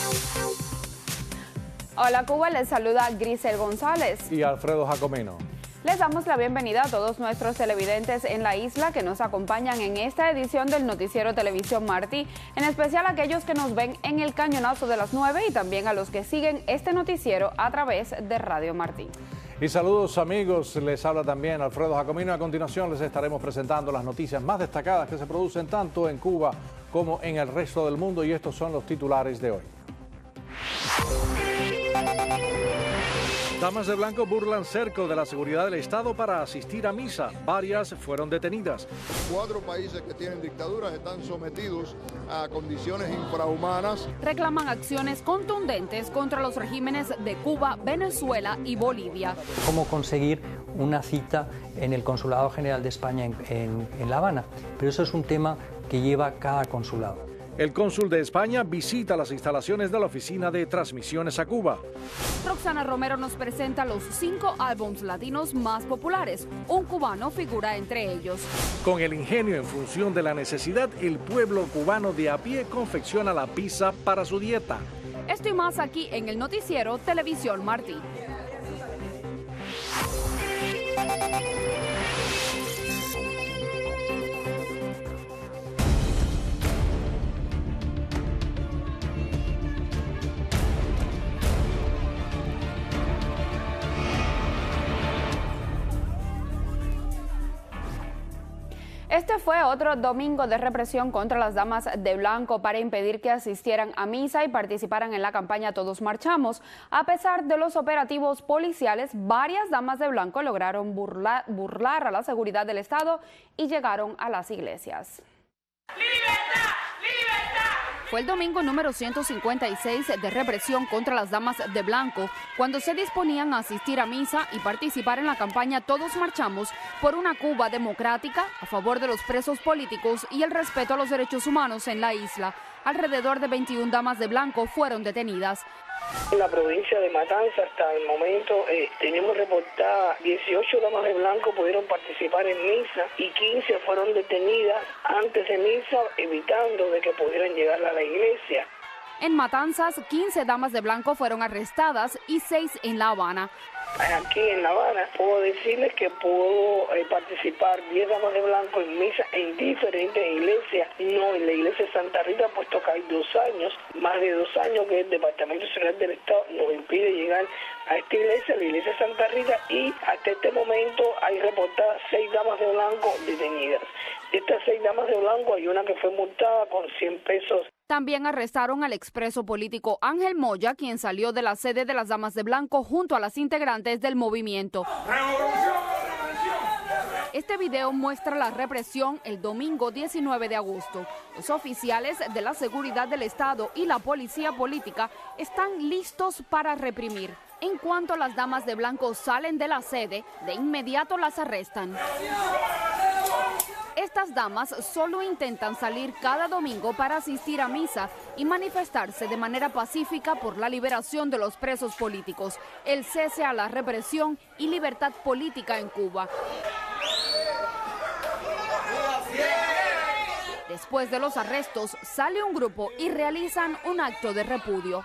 Hola Cuba, les saluda Grisel González y Alfredo Jacomino. Les damos la bienvenida a todos nuestros televidentes en la isla que nos acompañan en esta edición del Noticiero Televisión Martí, en especial a aquellos que nos ven en el cañonazo de las 9 y también a los que siguen este noticiero a través de Radio Martí. Y saludos amigos, les habla también Alfredo Jacomino. A continuación les estaremos presentando las noticias más destacadas que se producen tanto en Cuba como en el resto del mundo, y estos son los titulares de hoy. Damas de blanco burlan cerco de la seguridad del Estado para asistir a misa. Varias fueron detenidas. 4 países que tienen dictaduras están sometidos a condiciones infrahumanas. Reclaman acciones contundentes contra los regímenes de Cuba, Venezuela y Bolivia. Cómo conseguir una cita en el Consulado General de España en La Habana, pero eso es un tema que lleva cada consulado. El cónsul de España visita las instalaciones de la Oficina de Transmisiones a Cuba. Roxana Romero nos presenta los 5 álbums latinos más populares. Un cubano figura entre ellos. Con el ingenio en función de la necesidad, el pueblo cubano de a pie confecciona la pizza para su dieta. Esto y más aquí en el Noticiero Televisión Martí. Este fue otro domingo de represión contra las damas de blanco para impedir que asistieran a misa y participaran en la campaña Todos Marchamos. A pesar de los operativos policiales, varias damas de blanco lograron burlar a la seguridad del Estado y llegaron a las iglesias. ¡Libertad! ¡Libertad! Fue el domingo número 156 de represión contra las damas de blanco, cuando se disponían a asistir a misa y participar en la campaña Todos Marchamos por una Cuba democrática, a favor de los presos políticos y el respeto a los derechos humanos en la isla. Alrededor de 21 damas de blanco fueron detenidas. En la provincia de Matanzas, hasta el momento, tenemos reportadas 18 damas de blanco pudieron participar en misa y 15 fueron detenidas antes de misa, evitando de que pudieran llegar a la iglesia. En Matanzas, 15 damas de blanco fueron arrestadas y 6 en La Habana. Aquí en La Habana puedo decirles que pudo participar 10 damas de blanco en misa en diferentes iglesias, no en la iglesia de Santa Rita, puesto que hay 2 años, más de 2 años que el Departamento de Seguridad del Estado nos impide llegar a esta iglesia, la iglesia de Santa Rita, y hasta este momento hay reportadas 6 damas de blanco detenidas. De estas 6 damas de blanco hay una que fue multada con 100 pesos. También arrestaron al expreso político Ángel Moya, quien salió de la sede de las Damas de Blanco junto a las integrantes del movimiento. Este video muestra la represión el domingo 19 de agosto. Los oficiales de la seguridad del Estado y la policía política están listos para reprimir. En cuanto las damas de blanco salen de la sede, de inmediato las arrestan. Estas damas solo intentan salir cada domingo para asistir a misa y manifestarse de manera pacífica por la liberación de los presos políticos, el cese a la represión y libertad política en Cuba. Después de los arrestos, sale un grupo y realizan un acto de repudio.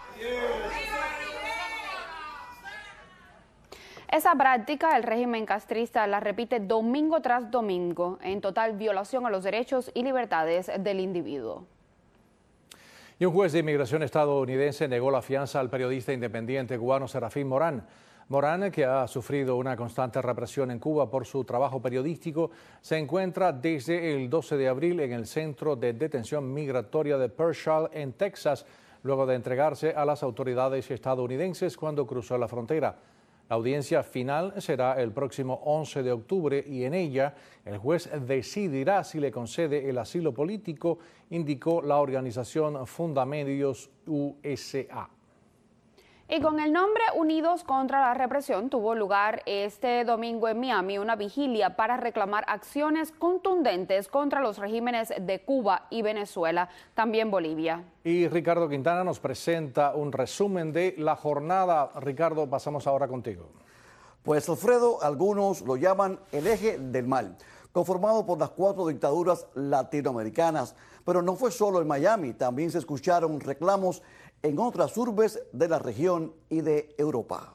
Esa práctica el régimen castrista la repite domingo tras domingo, en total violación a los derechos y libertades del individuo. Y un juez de inmigración estadounidense negó la fianza al periodista independiente cubano Serafín Morán. Morán, que ha sufrido una constante represión en Cuba por su trabajo periodístico, se encuentra desde el 12 de abril en el Centro de Detención Migratoria de Parshall, en Texas, luego de entregarse a las autoridades estadounidenses cuando cruzó la frontera. La audiencia final será el próximo 11 de octubre y en ella el juez decidirá si le concede el asilo político, indicó la organización Fundamedios USA. Y con el nombre Unidos contra la Represión tuvo lugar este domingo en Miami una vigilia para reclamar acciones contundentes contra los regímenes de Cuba y Venezuela, también Bolivia. Y Ricardo Quintana nos presenta un resumen de la jornada. Ricardo, pasamos ahora contigo. Pues Alfredo, algunos lo llaman el eje del mal. conformado por las 4 dictaduras latinoamericanas. Pero no fue solo en Miami, también se escucharon reclamos en otras urbes de la región y de Europa.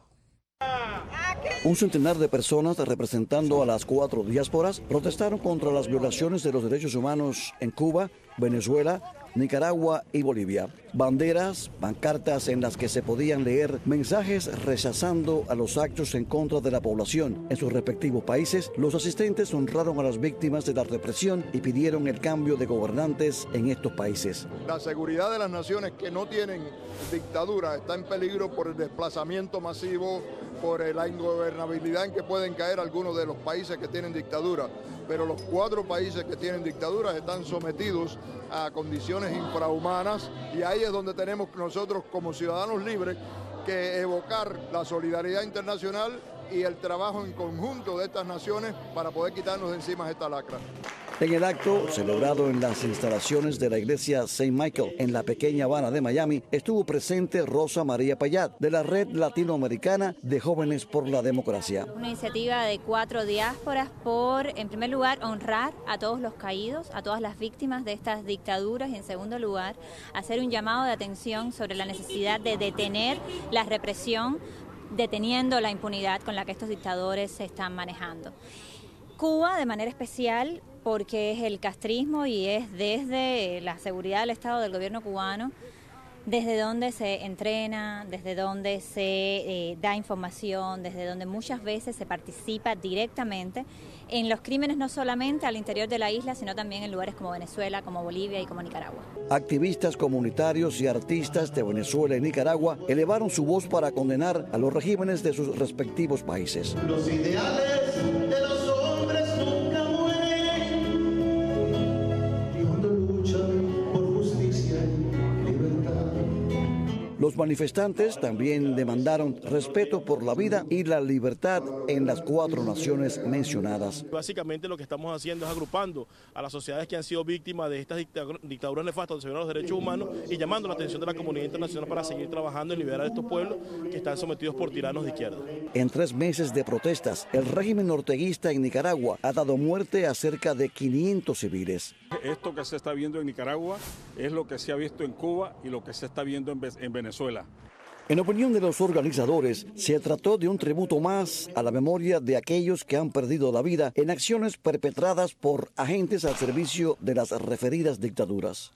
Un centenar de personas representando a las 4 diásporas protestaron contra las violaciones de los derechos humanos en Cuba, Venezuela, Nicaragua y Bolivia. Banderas, pancartas en las que se podían leer mensajes rechazando a los actos en contra de la población. En sus respectivos países, los asistentes honraron a las víctimas de la represión y pidieron el cambio de gobernantes en estos países. La seguridad de las naciones que no tienen dictadura está en peligro por el desplazamiento masivo, por la ingobernabilidad en que pueden caer algunos de los países que tienen dictadura. Pero los 4 países que tienen dictaduras están sometidos a condiciones infrahumanas y ahí es donde tenemos nosotros como ciudadanos libres que evocar la solidaridad internacional y el trabajo en conjunto de estas naciones para poder quitarnos de encima esta lacra. En el acto, celebrado en las instalaciones de la iglesia St. Michael en la pequeña Habana de Miami, estuvo presente Rosa María Payat, de la Red Latinoamericana de Jóvenes por la Democracia. Una iniciativa de 4 diásporas por, en primer lugar, honrar a todos los caídos, a todas las víctimas de estas dictaduras y, en segundo lugar, hacer un llamado de atención sobre la necesidad de detener la represión, deteniendo la impunidad con la que estos dictadores se están manejando. Cuba, de manera especial, porque es el castrismo y es desde la seguridad del Estado del gobierno cubano, desde donde se entrena, desde donde se da información, desde donde muchas veces se participa directamente en los crímenes, no solamente al interior de la isla, sino también en lugares como Venezuela, como Bolivia y como Nicaragua. Activistas comunitarios y artistas de Venezuela y Nicaragua elevaron su voz para condenar a los regímenes de sus respectivos países. Los ideales de los hombres nunca mueren y cuando luchan por justicia y libertad. Los manifestantes también demandaron respeto por la vida y la libertad en las 4 naciones mencionadas. Básicamente lo que estamos haciendo es agrupando a las sociedades que han sido víctimas de estas dictaduras nefastas donde se violan los derechos humanos y llamando la atención de la comunidad internacional para seguir trabajando en liberar a estos pueblos que están sometidos por tiranos de izquierda. En 3 meses de protestas, el régimen orteguista en Nicaragua ha dado muerte a cerca de 500 civiles. Esto que se está viendo en Nicaragua es lo que se ha visto en Cuba y lo que se está viendo en Venezuela. En opinión de los organizadores, se trató de un tributo más a la memoria de aquellos que han perdido la vida en acciones perpetradas por agentes al servicio de las referidas dictaduras.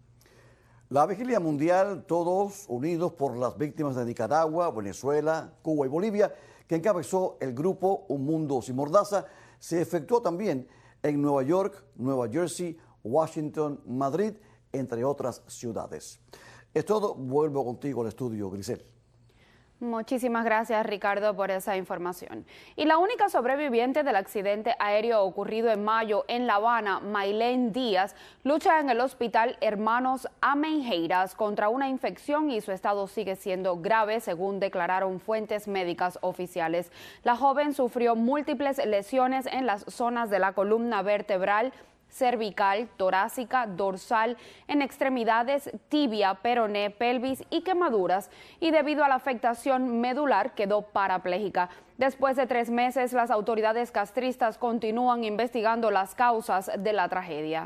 La vigilia mundial, todos unidos por las víctimas de Nicaragua, Venezuela, Cuba y Bolivia, que encabezó el grupo Un Mundo Sin Mordaza, se efectuó también en Nueva York, Nueva Jersey, Washington, Madrid, entre otras ciudades. Es todo, vuelvo contigo al estudio, Grisel. Muchísimas gracias, Ricardo, por esa información. Y la única sobreviviente del accidente aéreo ocurrido en mayo en La Habana, Maylene Díaz, lucha en el hospital Hermanos Ameinjeiras contra una infección y su estado sigue siendo grave, según declararon fuentes médicas oficiales. La joven sufrió múltiples lesiones en las zonas de la columna vertebral, cervical, torácica, dorsal, en extremidades, tibia, peroné, pelvis y quemaduras, y debido a la afectación medular quedó parapléjica. Después de 3 meses, las autoridades castristas continúan investigando las causas de la tragedia.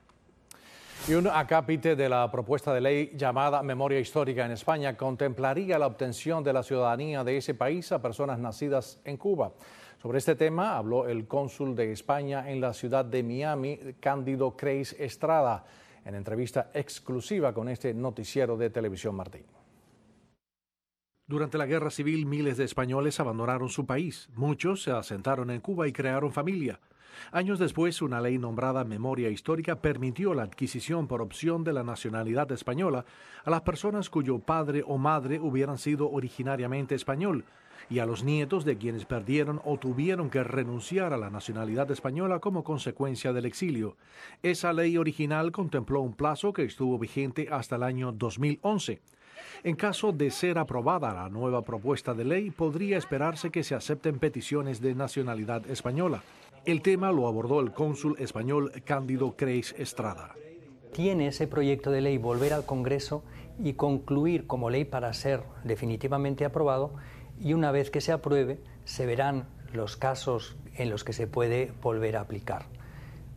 Y un acápite de la propuesta de ley llamada Memoria Histórica en España contemplaría la obtención de la ciudadanía de ese país a personas nacidas en Cuba. Sobre este tema habló el cónsul de España en la ciudad de Miami, Cándido Creis Estrada, en entrevista exclusiva con este noticiero de Televisión Martín. Durante la Guerra Civil, miles de españoles abandonaron su país. Muchos se asentaron en Cuba y crearon familia. Años después, una ley nombrada Memoria Histórica permitió la adquisición por opción de la nacionalidad española a las personas cuyo padre o madre hubieran sido originariamente español, y a los nietos de quienes perdieron o tuvieron que renunciar a la nacionalidad española como consecuencia del exilio. Esa ley original contempló un plazo que estuvo vigente hasta el año 2011. En caso de ser aprobada la nueva propuesta de ley, podría esperarse que se acepten peticiones de nacionalidad española. El tema lo abordó el cónsul español Cándido Creis Estrada. Tiene ese proyecto de ley volver al Congreso y concluir como ley para ser definitivamente aprobado, y una vez que se apruebe se verán los casos en los que se puede volver a aplicar.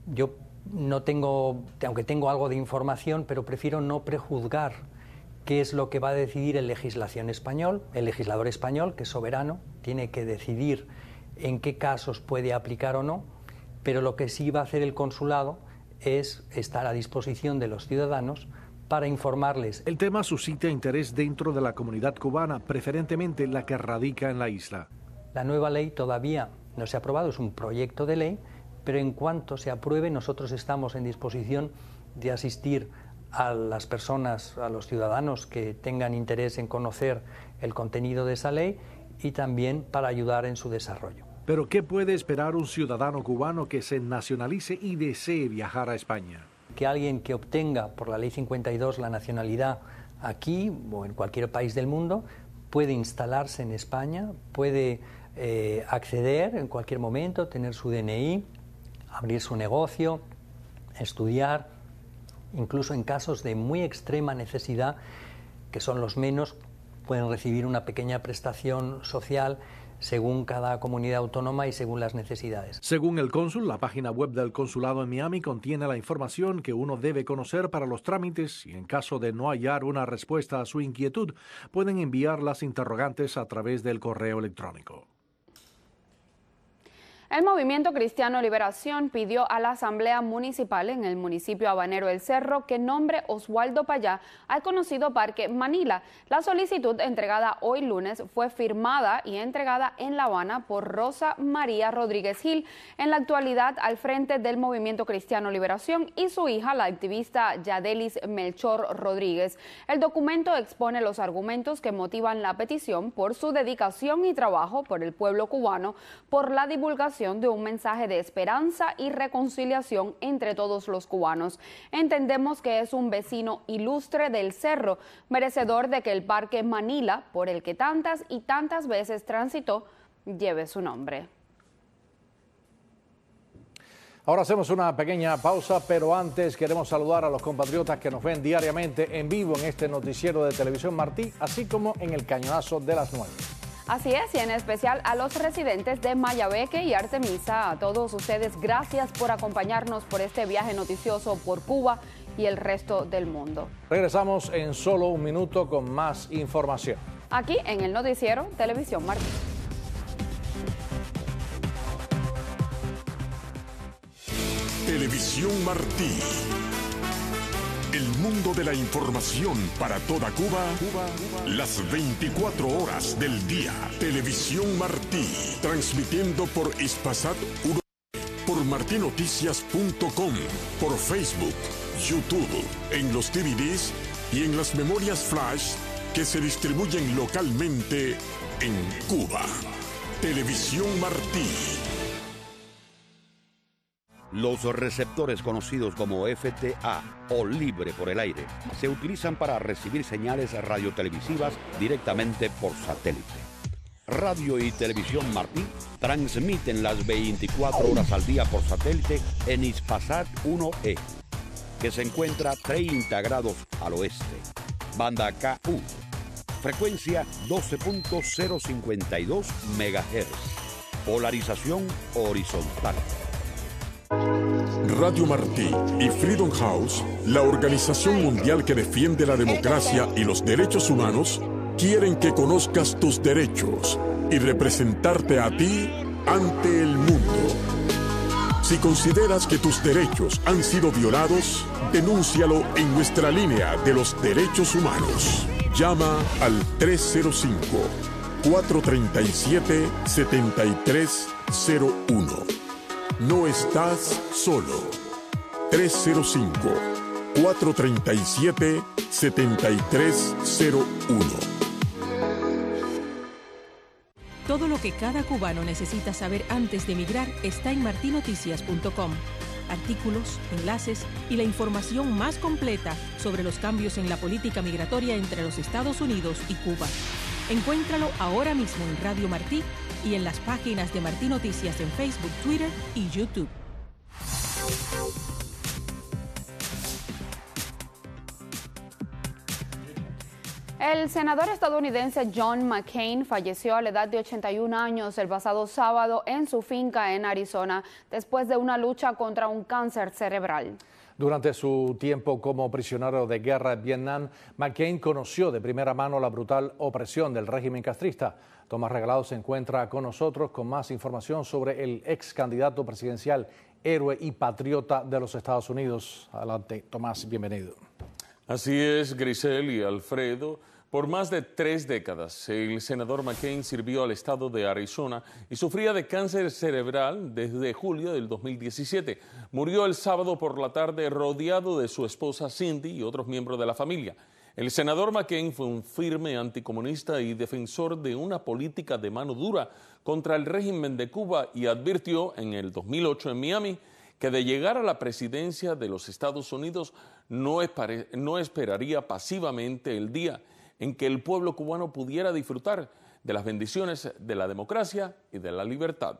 Yo no tengo, aunque tengo algo de información, pero prefiero no prejuzgar qué es lo que va a decidir el legislador español, que es soberano, tiene que decidir en qué casos puede aplicar o no, pero lo que sí va a hacer el consulado es estar a disposición de los ciudadanos para informarles. El tema suscita interés dentro de la comunidad cubana, preferentemente la que radica en la isla. La nueva ley todavía no se ha aprobado, es un proyecto de ley, pero en cuanto se apruebe nosotros estamos en disposición de asistir a las personas, a los ciudadanos que tengan interés en conocer el contenido de esa ley y también para ayudar en su desarrollo. Pero ¿qué puede esperar un ciudadano cubano que se nacionalice y desee viajar a España? Que alguien que obtenga por la Ley 52 la nacionalidad aquí o en cualquier país del mundo puede instalarse en España, puede acceder en cualquier momento, tener su DNI, abrir su negocio, estudiar, incluso en casos de muy extrema necesidad, que son los menos, pueden recibir una pequeña prestación social según cada comunidad autónoma y según las necesidades. Según el cónsul, la página web del consulado en Miami contiene la información que uno debe conocer para los trámites y en caso de no hallar una respuesta a su inquietud, pueden enviar las interrogantes a través del correo electrónico. El Movimiento Cristiano Liberación pidió a la Asamblea Municipal en el municipio habanero El Cerro que nombre Oswaldo Payá al conocido Parque Manila. La solicitud entregada hoy lunes fue firmada y entregada en La Habana por Rosa María Rodríguez Gil, en la actualidad al frente del Movimiento Cristiano Liberación, y su hija, la activista Yadelis Melchor Rodríguez. El documento expone los argumentos que motivan la petición por su dedicación y trabajo por el pueblo cubano, por la divulgación de un mensaje de esperanza y reconciliación entre todos los cubanos. Entendemos que es un vecino ilustre del Cerro, merecedor de que el Parque Manila, por el que tantas y tantas veces transitó, lleve su nombre. Ahora hacemos una pequeña pausa, pero antes queremos saludar a los compatriotas que nos ven diariamente en vivo en este noticiero de Televisión Martí, así como en el Cañonazo de las 9. Así es, y en especial a los residentes de Mayabeque y Artemisa, a todos ustedes, gracias por acompañarnos por este viaje noticioso por Cuba y el resto del mundo. Regresamos en solo un minuto con más información. Aquí en el noticiero Televisión Martí. Televisión Martí. El mundo de la información para toda Cuba, las 24 horas del día. Televisión Martí, transmitiendo por Hispasat 1, por martinoticias.com, por Facebook, YouTube, en los DVDs y en las memorias flash que se distribuyen localmente en Cuba. Televisión Martí. Los receptores conocidos como FTA o libre por el aire se utilizan para recibir señales radiotelevisivas directamente por satélite. Radio y Televisión Martí transmiten las 24 horas al día por satélite en Hispasat 1E, que se encuentra 30 grados al oeste. Banda KU, frecuencia 12.052 MHz, polarización horizontal. Radio Martí y Freedom House, la organización mundial que defiende la democracia y los derechos humanos, quieren que conozcas tus derechos y representarte a ti ante el mundo. Si consideras que tus derechos han sido violados, denúncialo en nuestra línea de los derechos humanos. Llama al 305-437-7301. No estás solo. 305-437-7301. Todo lo que cada cubano necesita saber antes de emigrar está en martinoticias.com. Artículos, enlaces y la información más completa sobre los cambios en la política migratoria entre los Estados Unidos y Cuba. Encuéntralo ahora mismo en Radio Martí y en las páginas de Martí Noticias en Facebook, Twitter y YouTube. El senador estadounidense John McCain falleció a la edad de 81 años el pasado sábado en su finca en Arizona, después de una lucha contra un cáncer cerebral. Durante su tiempo como prisionero de guerra en Vietnam, McCain conoció de primera mano la brutal opresión del régimen castrista. Tomás Regalado se encuentra con nosotros con más información sobre el ex candidato presidencial, héroe y patriota de los Estados Unidos. Adelante, Tomás, bienvenido. Así es, Grisel y Alfredo. Por más de 3 décadas, el senador McCain sirvió al estado de Arizona y sufría de cáncer cerebral desde julio del 2017. Murió el sábado por la tarde rodeado de su esposa Cindy y otros miembros de la familia. El senador McCain fue un firme anticomunista y defensor de una política de mano dura contra el régimen de Cuba y advirtió en el 2008 en Miami que de llegar a la presidencia de los Estados Unidos no esperaría pasivamente el día en que el pueblo cubano pudiera disfrutar de las bendiciones de la democracia y de la libertad.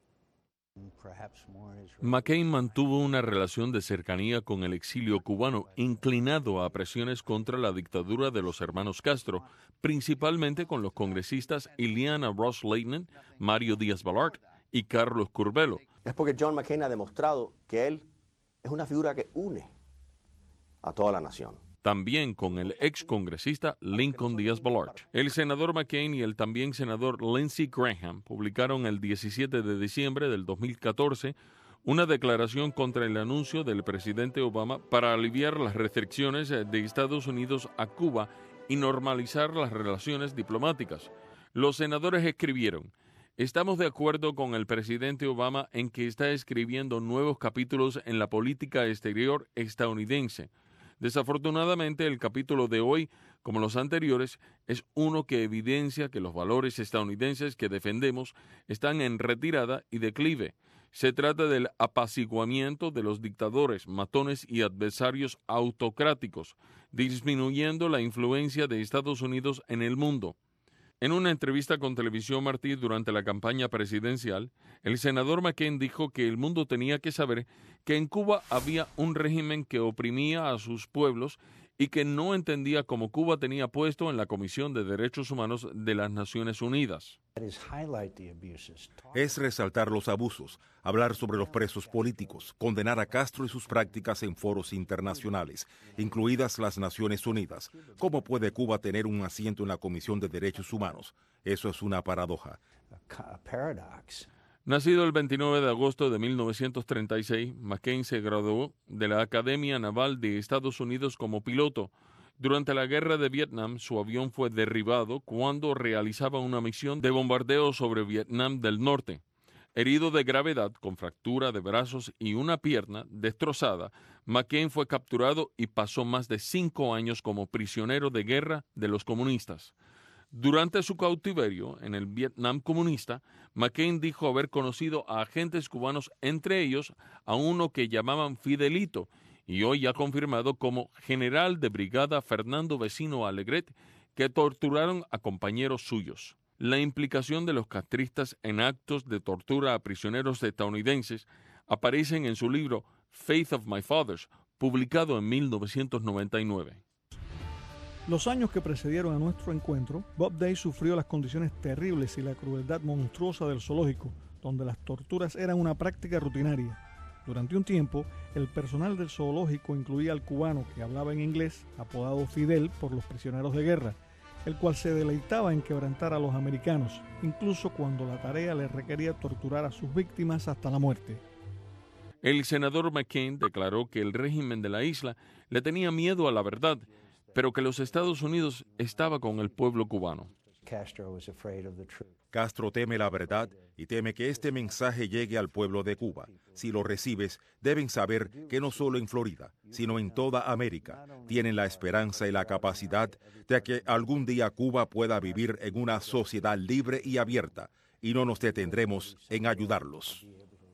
McCain mantuvo una relación de cercanía con el exilio cubano, inclinado a presiones contra la dictadura de los hermanos Castro, principalmente con los congresistas Ileana Ros-Lehtinen, Mario Díaz-Balart y Carlos Curbelo. Es porque John McCain ha demostrado que él es una figura que une a toda la nación. También con el ex congresista Lincoln Díaz-Balart. El senador McCain y el también senador Lindsey Graham publicaron el 17 de diciembre del 2014 una declaración contra el anuncio del presidente Obama para aliviar las restricciones de Estados Unidos a Cuba y normalizar las relaciones diplomáticas. Los senadores escribieron: estamos de acuerdo con el presidente Obama en que está escribiendo nuevos capítulos en la política exterior estadounidense. Desafortunadamente, el capítulo de hoy, como los anteriores, es uno que evidencia que los valores estadounidenses que defendemos están en retirada y declive. Se trata del apaciguamiento de los dictadores, matones y adversarios autocráticos, disminuyendo la influencia de Estados Unidos en el mundo. En una entrevista con Televisión Martí durante la campaña presidencial, el senador McCain dijo que el mundo tenía que saber que en Cuba había un régimen que oprimía a sus pueblos y que no entendía cómo Cuba tenía puesto en la Comisión de Derechos Humanos de las Naciones Unidas. Es resaltar los abusos, hablar sobre los presos políticos, condenar a Castro y sus prácticas en foros internacionales, incluidas las Naciones Unidas. ¿Cómo puede Cuba tener un asiento en la Comisión de Derechos Humanos? Eso es una paradoja. Nacido el 29 de agosto de 1936, McCain se graduó de la Academia Naval de Estados Unidos como piloto. Durante la guerra de Vietnam, su avión fue derribado cuando realizaba una misión de bombardeo sobre Vietnam del Norte. Herido de gravedad, con fractura de brazos y una pierna destrozada, McCain fue capturado y pasó más de 5 años como prisionero de guerra de los comunistas. Durante su cautiverio en el Vietnam comunista, McCain dijo haber conocido a agentes cubanos, entre ellos a uno que llamaban Fidelito, y hoy ha confirmado como general de brigada Fernando Vecino Alegret, que torturaron a compañeros suyos. La implicación de los castristas en actos de tortura a prisioneros estadounidenses aparecen en su libro Faith of My Fathers, publicado en 1999. Los años que precedieron a nuestro encuentro, Bob Day sufrió las condiciones terribles y la crueldad monstruosa del zoológico, donde las torturas eran una práctica rutinaria. Durante un tiempo, el personal del zoológico incluía al cubano que hablaba en inglés, apodado Fidel por los prisioneros de guerra, el cual se deleitaba en quebrantar a los americanos, incluso cuando la tarea le requería torturar a sus víctimas hasta la muerte. El senador McCain declaró que el régimen de la isla le tenía miedo a la verdad, pero que los Estados Unidos estaba con el pueblo cubano. Castro teme la verdad y teme que este mensaje llegue al pueblo de Cuba. Si lo recibes, deben saber que no solo en Florida, sino en toda América, tienen la esperanza y la capacidad de que algún día Cuba pueda vivir en una sociedad libre y abierta, y no nos detendremos en ayudarlos.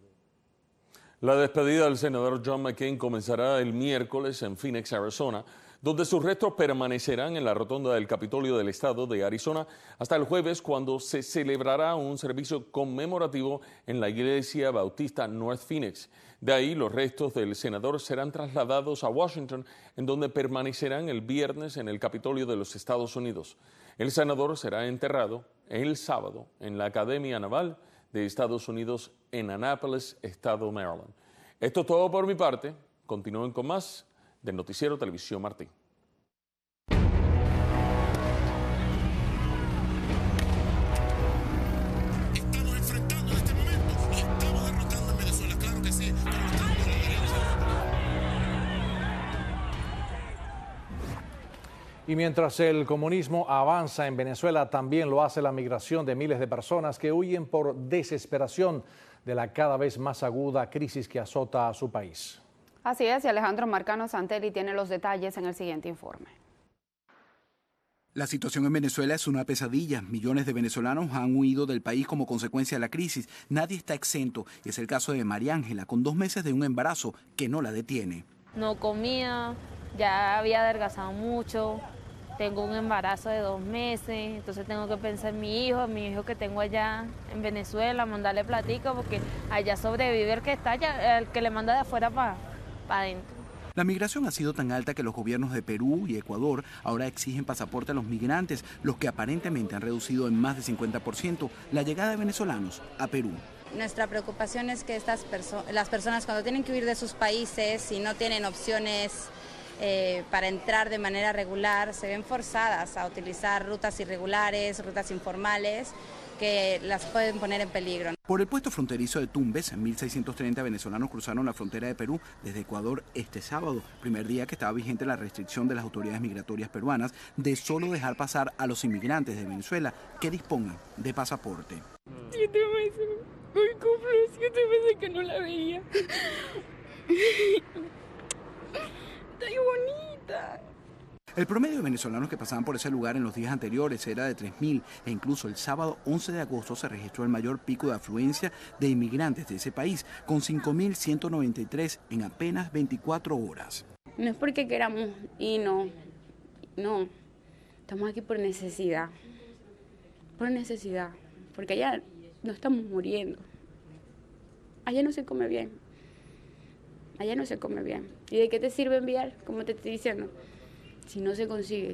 La despedida del senador John McCain comenzará el miércoles en Phoenix, Arizona, donde sus restos permanecerán en la rotonda del Capitolio del Estado de Arizona hasta el jueves, cuando se celebrará un servicio conmemorativo en la Iglesia Bautista North Phoenix. De ahí, los restos del senador serán trasladados a Washington, en donde permanecerán el viernes en el Capitolio de los Estados Unidos. El senador será enterrado el sábado en la Academia Naval de Estados Unidos en Annapolis, estado Maryland. Esto es todo por mi parte. Continúen con más del Noticiero Televisión Martí. Estamos enfrentando en este momento y estamos derrotando en Venezuela, claro que sí. Y mientras el comunismo avanza en Venezuela, también lo hace la migración de miles de personas que huyen por desesperación de la cada vez más aguda crisis que azota a su país. Así es, y Alejandro Marcano Santelli tiene los detalles en el siguiente informe. La situación en Venezuela es una pesadilla. Millones de venezolanos han huido del país como consecuencia de la crisis. Nadie está exento, y es el caso de María Ángela, con 2 meses de un embarazo que no la detiene. No comía, ya había adelgazado mucho, tengo un embarazo de 2 meses, entonces tengo que pensar en mi hijo que tengo allá en Venezuela, mandarle platico, porque allá sobrevive el que está allá, el que le manda de afuera para adentro. La migración ha sido tan alta que los gobiernos de Perú y Ecuador ahora exigen pasaporte a los migrantes, los que aparentemente han reducido en más de 50% la llegada de venezolanos a Perú. Nuestra preocupación es que las personas cuando tienen que huir de sus países y no tienen opciones para entrar de manera regular, se ven forzadas a utilizar rutas irregulares, rutas informales, que las pueden poner en peligro. Por el puesto fronterizo de Tumbes, 1.630 venezolanos cruzaron la frontera de Perú desde Ecuador este sábado, primer día que estaba vigente la restricción de las autoridades migratorias peruanas de solo dejar pasar a los inmigrantes de Venezuela que dispongan de pasaporte. 7 meses, hoy cumplo 7 meses que no la veía. Está bonita. El promedio de venezolanos que pasaban por ese lugar en los días anteriores era de 3.000 e incluso el sábado 11 de agosto se registró el mayor pico de afluencia de inmigrantes de ese país, con 5.193 en apenas 24 horas. No es porque queramos y no, estamos aquí por necesidad, porque allá no estamos muriendo, allá no se come bien, ¿y de qué te sirve enviar? Como te estoy diciendo, si no se consigue.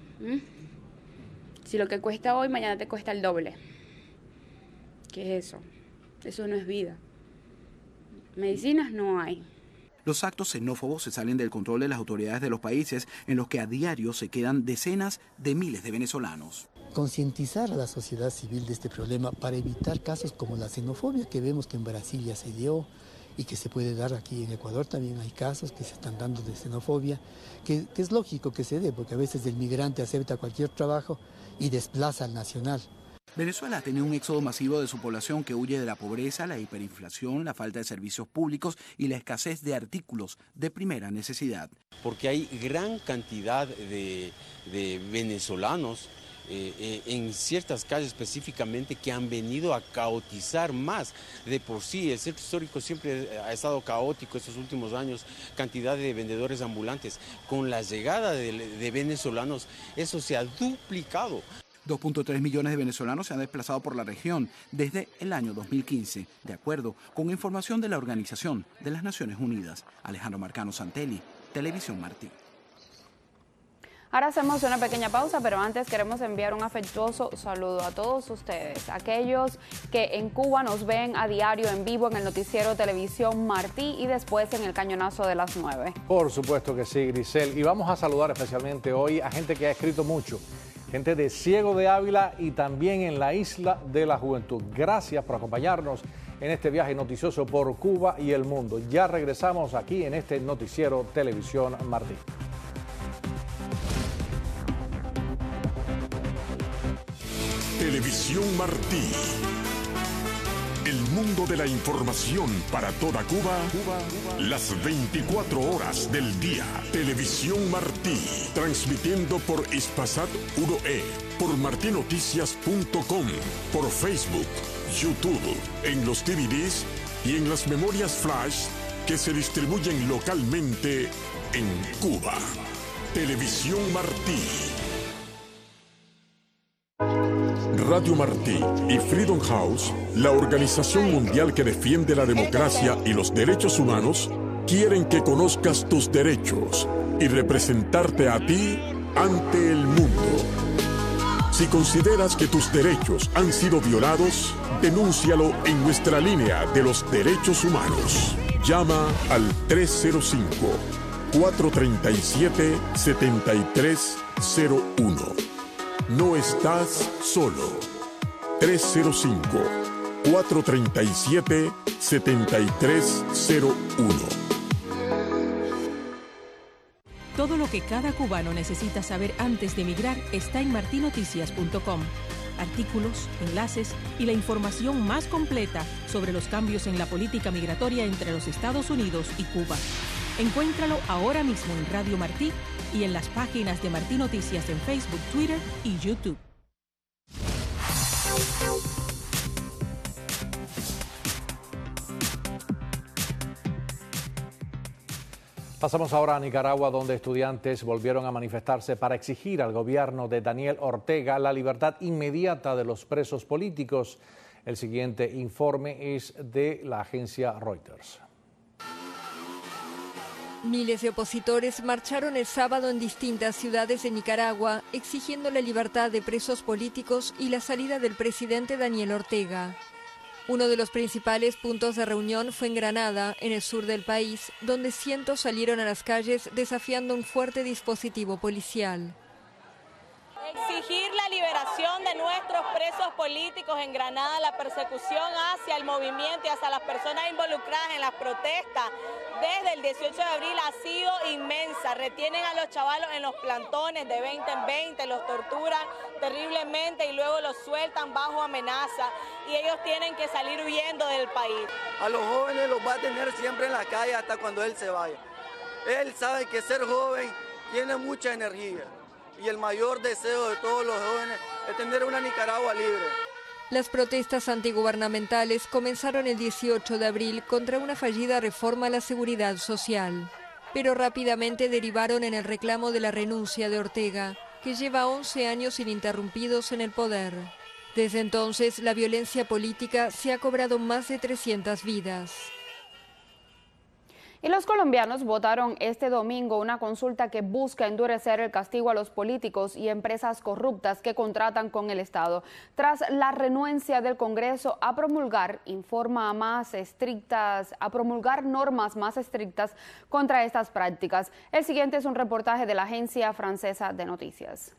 Si lo que cuesta hoy, mañana te cuesta el doble. ¿Qué es eso? Eso no es vida. Medicinas no hay. Los actos xenófobos se salen del control de las autoridades de los países en los que a diario se quedan decenas de miles de venezolanos. Concientizar a la sociedad civil de este problema para evitar casos como la xenofobia que vemos que en Brasil ya se dio, y que se puede dar aquí en Ecuador. También hay casos que se están dando de xenofobia, que es lógico que se dé, porque a veces el migrante acepta cualquier trabajo y desplaza al nacional. Venezuela ha tenido un éxodo masivo de su población que huye de la pobreza, la hiperinflación, la falta de servicios públicos y la escasez de artículos de primera necesidad. Porque hay gran cantidad de venezolanos en ciertas calles específicamente que han venido a caotizar más. De por sí, el centro histórico siempre ha estado caótico estos últimos años, cantidad de vendedores ambulantes. Con la llegada de venezolanos, eso se ha duplicado. 2.3 millones de venezolanos se han desplazado por la región desde el año 2015, de acuerdo con información de la Organización de las Naciones Unidas. Alejandro Marcano Santelli, Televisión Martí. Ahora hacemos una pequeña pausa, pero antes queremos enviar un afectuoso saludo a todos ustedes, aquellos que en Cuba nos ven a diario en vivo en el noticiero Televisión Martí y después en el Cañonazo de las 9. Por supuesto que sí, Grisel. Y vamos a saludar especialmente hoy a gente que ha escrito mucho, gente de Ciego de Ávila y también en la Isla de la Juventud. Gracias por acompañarnos en este viaje noticioso por Cuba y el mundo. Ya regresamos aquí en este noticiero Televisión Martí. Televisión Martí. El mundo de la información para toda Cuba, las 24 horas del día. Televisión Martí, transmitiendo por Hispasat 1E, por martinoticias.com, por Facebook, YouTube, en los DVDs y en las memorias flash que se distribuyen localmente en Cuba. Televisión Martí. Radio Martí y Freedom House, la organización mundial que defiende la democracia y los derechos humanos, quieren que conozcas tus derechos y representarte a ti ante el mundo. Si consideras que tus derechos han sido violados, denúncialo en nuestra línea de los derechos humanos. Llama al 305-437-7301. No estás solo. 305-437-7301. Todo lo que cada cubano necesita saber antes de emigrar está en martinoticias.com. Artículos, enlaces y la información más completa sobre los cambios en la política migratoria entre los Estados Unidos y Cuba. Encuéntralo ahora mismo en Radio Martí y en las páginas de Martí Noticias en Facebook, Twitter y YouTube. Pasamos ahora a Nicaragua, donde estudiantes volvieron a manifestarse para exigir al gobierno de Daniel Ortega la libertad inmediata de los presos políticos. El siguiente informe es de la agencia Reuters. Miles de opositores marcharon el sábado en distintas ciudades de Nicaragua exigiendo la libertad de presos políticos y la salida del presidente Daniel Ortega. Uno de los principales puntos de reunión fue en Granada, en el sur del país, donde cientos salieron a las calles desafiando un fuerte dispositivo policial. Exigir la liberación de nuestros presos políticos en Granada, la persecución hacia el movimiento y hacia las personas involucradas en las protestas desde el 18 de abril ha sido inmensa. Retienen a los chavalos en los plantones de 20 en 20, los torturan terriblemente y luego los sueltan bajo amenaza y ellos tienen que salir huyendo del país. A los jóvenes los va a tener siempre en la calle hasta cuando él se vaya. Él sabe que ser joven tiene mucha energía. Y el mayor deseo de todos los jóvenes es tener una Nicaragua libre. Las protestas antigubernamentales comenzaron el 18 de abril contra una fallida reforma a la seguridad social, pero rápidamente derivaron en el reclamo de la renuncia de Ortega, que lleva 11 años ininterrumpidos en el poder. Desde entonces, la violencia política se ha cobrado más de 300 vidas. Y los colombianos votaron este domingo una consulta que busca endurecer el castigo a los políticos y empresas corruptas que contratan con el Estado. Tras la renuencia del Congreso a promulgar normas más estrictas contra estas prácticas. El siguiente es un reportaje de la agencia francesa de noticias.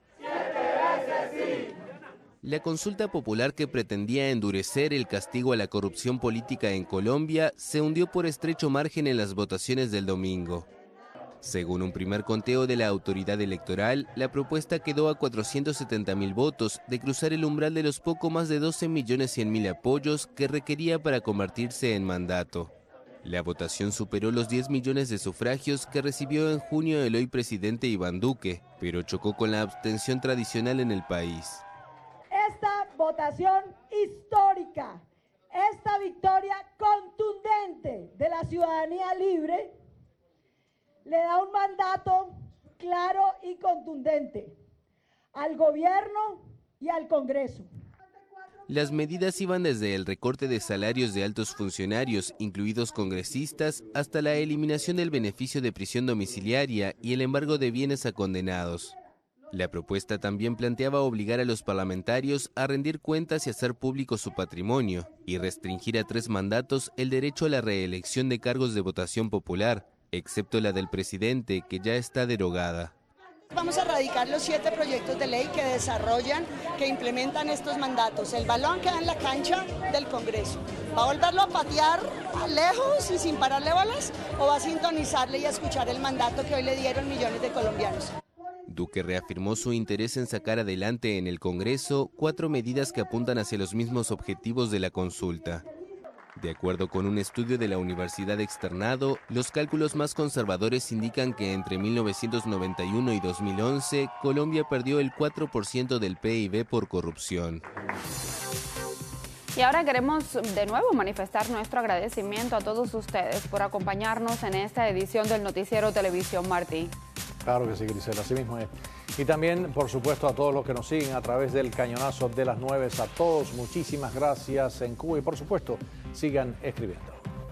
La consulta popular que pretendía endurecer el castigo a la corrupción política en Colombia se hundió por estrecho margen en las votaciones del domingo. Según un primer conteo de la autoridad electoral, la propuesta quedó a 470.000 votos de cruzar el umbral de los poco más de 12.100.000 apoyos que requería para convertirse en mandato. La votación superó los 10 millones de sufragios que recibió en junio el hoy presidente Iván Duque, pero chocó con la abstención tradicional en el país. Esta votación histórica, esta victoria contundente de la ciudadanía libre, le da un mandato claro y contundente al gobierno y al Congreso. Las medidas iban desde el recorte de salarios de altos funcionarios, incluidos congresistas, hasta la eliminación del beneficio de prisión domiciliaria y el embargo de bienes a condenados. La propuesta también planteaba obligar a los parlamentarios a rendir cuentas y hacer público su patrimonio, y restringir a 3 mandatos el derecho a la reelección de cargos de votación popular, excepto la del presidente, que ya está derogada. Vamos a radicar los 7 proyectos de ley que desarrollan, que implementan estos mandatos. El balón queda en la cancha del Congreso. ¿Va a volverlo a patear lejos y sin pararle bolas? ¿O va a sintonizarle y a escuchar el mandato que hoy le dieron millones de colombianos? Duque reafirmó su interés en sacar adelante en el Congreso 4 medidas que apuntan hacia los mismos objetivos de la consulta. De acuerdo con un estudio de la Universidad Externado, los cálculos más conservadores indican que entre 1991 y 2011, Colombia perdió el 4% del PIB por corrupción. Y ahora queremos de nuevo manifestar nuestro agradecimiento a todos ustedes por acompañarnos en esta edición del Noticiero Televisión Martí. Claro que sí, Grisel, así mismo es. Y también, por supuesto, a todos los que nos siguen a través del Cañonazo de las 9, a todos, muchísimas gracias en Cuba y, por supuesto, sigan escribiendo.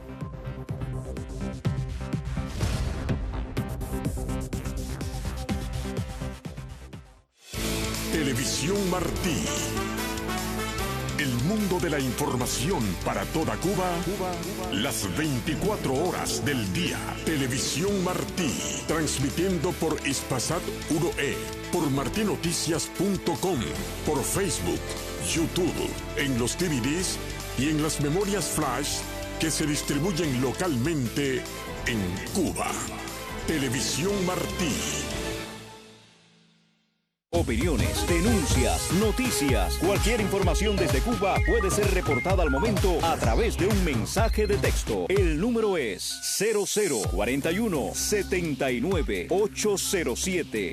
Televisión Martí. El mundo de la información para toda Cuba, las 24 horas del día. Televisión Martí, transmitiendo por Hispasat 1E, por martinoticias.com, por Facebook, YouTube, en los DVDs y en las memorias flash que se distribuyen localmente en Cuba. Televisión Martí. Opiniones, denuncias, noticias, cualquier información desde Cuba puede ser reportada al momento a través de un mensaje de texto. El número es 0041 79 807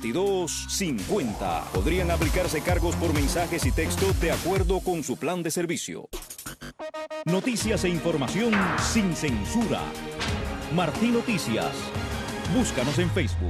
2250. Podrían aplicarse cargos por mensajes y texto de acuerdo con su plan de servicio. Noticias e información sin censura. Martí Noticias. Búscanos en Facebook.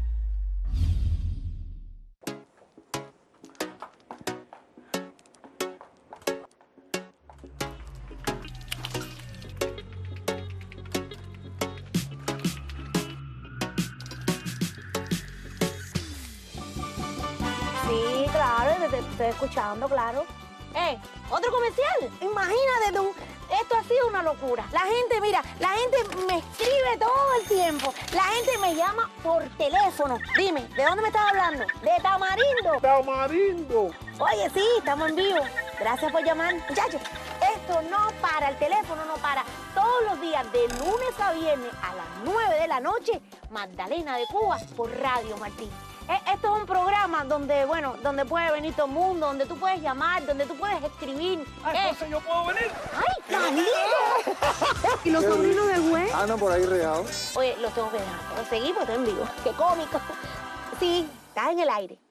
Estoy escuchando, claro. ¿Otro comercial? Imagínate tú, esto ha sido una locura. La gente, mira, la gente me escribe todo el tiempo. La gente me llama por teléfono. Dime, ¿de dónde me estás hablando? De Tamarindo. ¡Tamarindo! Oye, sí, estamos en vivo. Gracias por llamar. Muchachos, esto no para, el teléfono no para. Todos los días, de lunes a viernes, a las 9 de la noche, Magdalena de Cuba, por Radio Martí. Esto es un programa donde, bueno, donde puede venir todo el mundo, donde tú puedes llamar, donde tú puedes escribir. Entonces yo puedo venir. ¡Ay, Carlito! ¿Y los sobrinos de güey? Andan por ahí regados. Oye, los tengo que dejar. Pero seguimos, estoy en vivo. ¡Qué cómico! Sí, estás en el aire.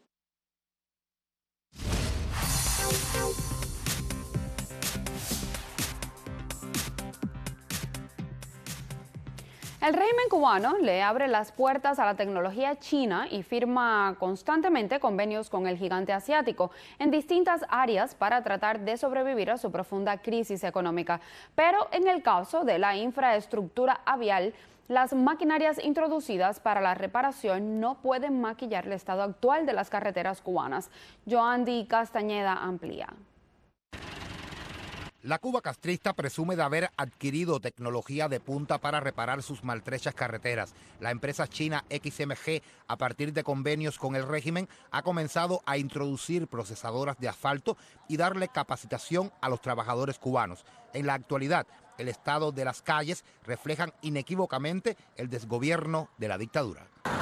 El régimen cubano le abre las puertas a la tecnología china y firma constantemente convenios con el gigante asiático en distintas áreas para tratar de sobrevivir a su profunda crisis económica. Pero en el caso de la infraestructura avial, las maquinarias introducidas para la reparación no pueden maquillar el estado actual de las carreteras cubanas. Joandy Castañeda amplía. La Cuba castrista presume de haber adquirido tecnología de punta para reparar sus maltrechas carreteras. La empresa china XMG, a partir de convenios con el régimen, ha comenzado a introducir procesadoras de asfalto y darle capacitación a los trabajadores cubanos. En la actualidad, el estado de las calles reflejan inequívocamente el desgobierno de la dictadura.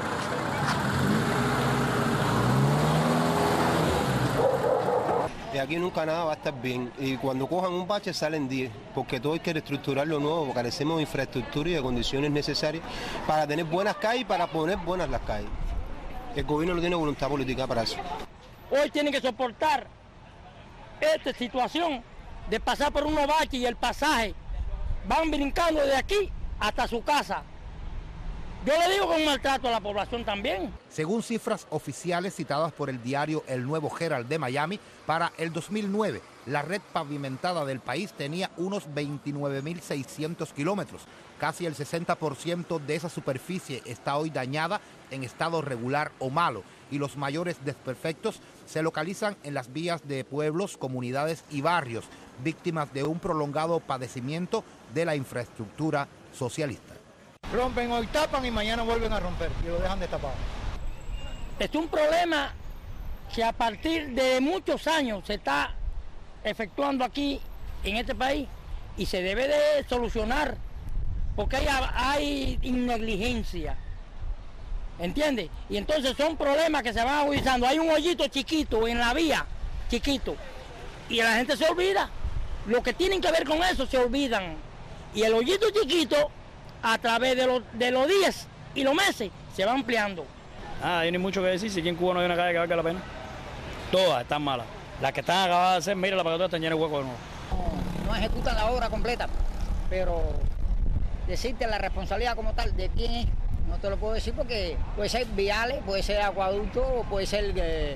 Aquí nunca nada va a estar bien y cuando cojan un bache salen 10, porque todo hay que reestructurarlo nuevo, porque carecemos de infraestructura y de condiciones necesarias para tener buenas calles y para poner buenas las calles. El gobierno no tiene voluntad política para eso. Hoy tienen que soportar esta situación de pasar por unos baches y el pasaje van brincando de aquí hasta su casa. Yo le digo con maltrato a la población también. Según cifras oficiales citadas por el diario El Nuevo Herald de Miami, para el 2009, la red pavimentada del país tenía unos 29.600 kilómetros. Casi el 60% de esa superficie está hoy dañada en estado regular o malo, y los mayores desperfectos se localizan en las vías de pueblos, comunidades y barrios, víctimas de un prolongado padecimiento de la infraestructura socialista. Rompen hoy, tapan y mañana vuelven a romper y lo dejan destapado. Es un problema que a partir de muchos años se está efectuando aquí en este país y se debe de solucionar porque hay negligencia, ¿entiendes? Y entonces son problemas que se van agudizando. Hay un hoyito chiquito en la vía, chiquito, y la gente se olvida. Lo que tienen que ver con eso se olvidan. Y el hoyito chiquito, a través de los días y los meses, se va ampliando. Hay ni mucho que decir, si aquí en Cuba no hay una calle que valga la pena. Todas están malas. Las que están acabadas de hacer, mira, para que todas están llenas de huecos de nuevo. No ejecutan la obra completa, pero decirte la responsabilidad como tal de quién es, No te lo puedo decir porque puede ser viales, puede ser acueducto o puede ser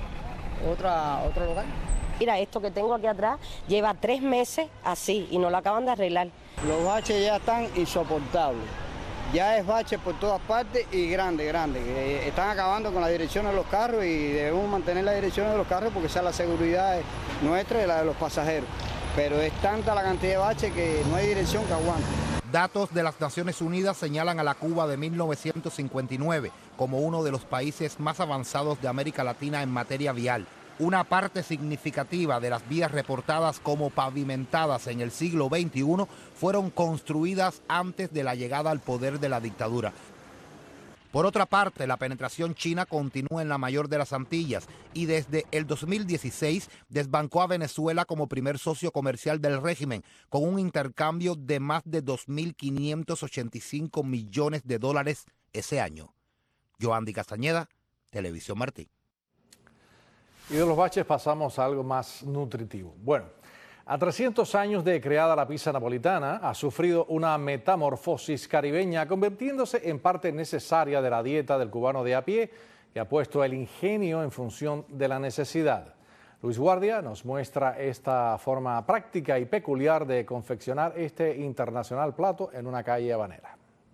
otro lugar. Mira, esto que tengo aquí atrás lleva 3 meses así y no lo acaban de arreglar. Los baches ya están insoportables. Ya es bache por todas partes y grande. Están acabando con la dirección de los carros y debemos mantener la dirección de los carros porque esa es la seguridad nuestra y la de los pasajeros. Pero es tanta la cantidad de baches que no hay dirección que aguante. Datos de las Naciones Unidas señalan a la Cuba de 1959 como uno de los países más avanzados de América Latina en materia vial. Una parte significativa de las vías reportadas como pavimentadas en el siglo XXI fueron construidas antes de la llegada al poder de la dictadura. Por otra parte, la penetración china continúa en la mayor de las Antillas y desde el 2016 desbancó a Venezuela como primer socio comercial del régimen, con un intercambio de más de 2.585 millones de dólares ese año. Yoandi Castañeda, Televisión Martí. Y de los baches pasamos a algo más nutritivo. Bueno, a 300 años de creada la pizza napolitana, ha sufrido una metamorfosis caribeña, convirtiéndose en parte necesaria de la dieta del cubano de a pie, que ha puesto el ingenio en función de la necesidad. Luis Guardia nos muestra esta forma práctica y peculiar de confeccionar este internacional plato en una calle habanera.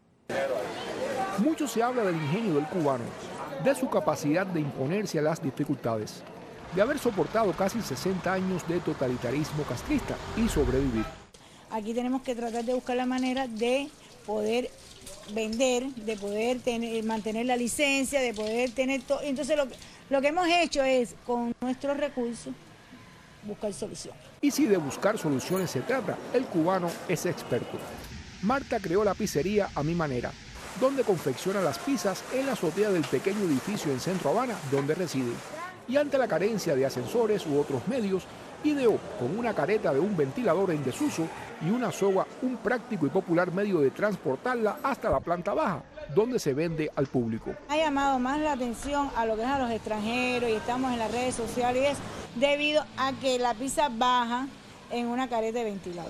Mucho se habla del ingenio del cubano, de su capacidad de imponerse a las dificultades, de haber soportado casi 60 años de totalitarismo castrista y sobrevivir. Aquí tenemos que tratar de buscar la manera de poder vender, de poder mantener la licencia, de poder tener todo. Entonces lo que hemos hecho es, con nuestros recursos, buscar soluciones. Y si de buscar soluciones se trata, el cubano es experto. Marta creó la pizzería A Mi Manera, donde confecciona las pizzas en la azotea del pequeño edificio en Centro Habana, donde reside. Y ante la carencia de ascensores u otros medios, ideó con una careta de un ventilador en desuso y una soga un práctico y popular medio de transportarla hasta la planta baja, donde se vende al público. Ha llamado más la atención a lo que es a los extranjeros y estamos en las redes sociales debido a que la pizza baja en una careta de ventilador.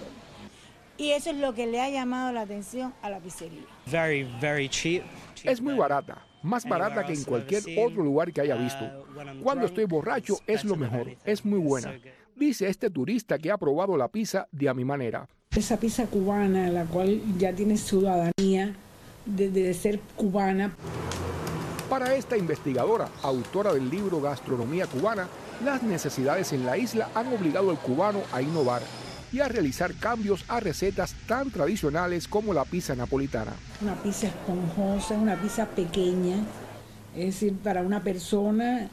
Y eso es lo que le ha llamado la atención a la pizzería. Very cheap. Es muy barata, más barata que en cualquier otro lugar que haya visto. Cuando estoy borracho es lo mejor, es muy buena, dice este turista que ha probado la pizza de A Mi Manera. Esa pizza cubana, la cual ya tiene ciudadanía de ser cubana. Para esta investigadora, autora del libro Gastronomía Cubana, las necesidades en la isla han obligado al cubano a innovar y a realizar cambios a recetas tan tradicionales como la pizza napolitana. Una pizza esponjosa, una pizza pequeña, es decir, para una persona.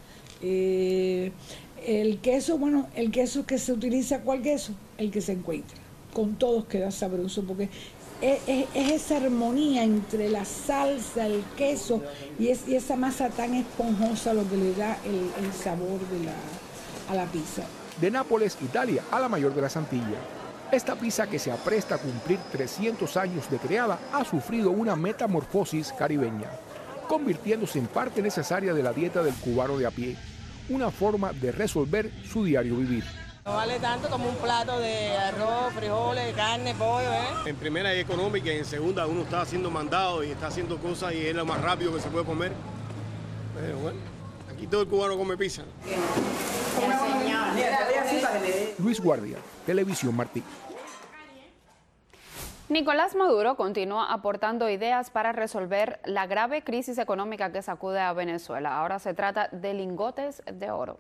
El queso, bueno, el queso que se utiliza, ¿cuál queso? El que se encuentra. Con todos queda sabroso porque es esa armonía entre la salsa, el queso y esa masa tan esponjosa lo que le da el sabor a la pizza. De Nápoles, Italia, a la mayor de las Antillas. Esta pizza, que se apresta a cumplir 300 años de creada, ha sufrido una metamorfosis caribeña, convirtiéndose en parte necesaria de la dieta del cubano de a pie, una forma de resolver su diario vivir. No vale tanto como un plato de arroz, frijoles, carne, pollo, En primera es económica y en segunda uno está haciendo mandado y está haciendo cosas y es lo más rápido que se puede comer. Pero bueno, aquí todo el cubano come pizza. Luis Guardia, Televisión Martí. Nicolás Maduro continúa aportando ideas para resolver la grave crisis económica que sacude a Venezuela. Ahora se trata de lingotes de oro.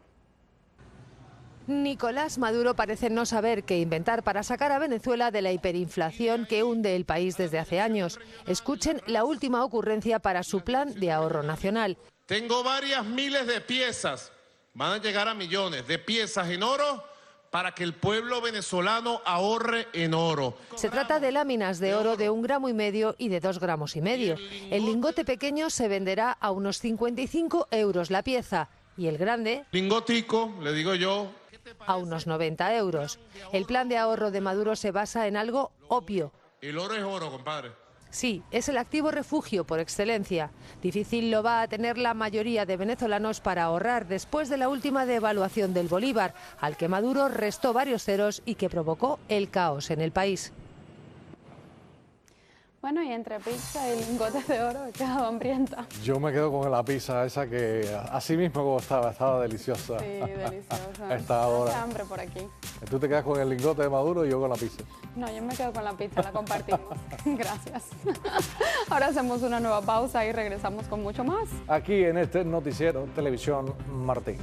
Nicolás Maduro parece no saber qué inventar para sacar a Venezuela de la hiperinflación que hunde el país desde hace años. Escuchen la última ocurrencia para su plan de ahorro nacional. Tengo varias miles de piezas, van a llegar a millones de piezas en oro para que el pueblo venezolano ahorre en oro. Se trata de láminas de oro de 1,5 gramos y de 2,5 gramos. El lingote pequeño se venderá a unos 55 euros la pieza y el grande, lingotico, le digo yo, a unos 90 euros. El plan de ahorro de Maduro se basa en algo obvio. El oro es oro, compadre. Sí, es el activo refugio por excelencia. Difícil lo va a tener la mayoría de venezolanos para ahorrar después de la última devaluación del bolívar, al que Maduro restó varios ceros y que provocó el caos en el país. Bueno, y entre pizza y lingotes de oro he quedado hambrienta. Yo me quedo con la pizza esa que así mismo como estaba deliciosa. Sí, deliciosa. A esta hora. Hace hambre por aquí. Tú te quedas con el lingote de maduro y yo con la pizza. No, yo me quedo con la pizza, la compartimos. Gracias. Ahora hacemos una nueva pausa y regresamos con mucho más. Aquí en este noticiero Televisión Martí.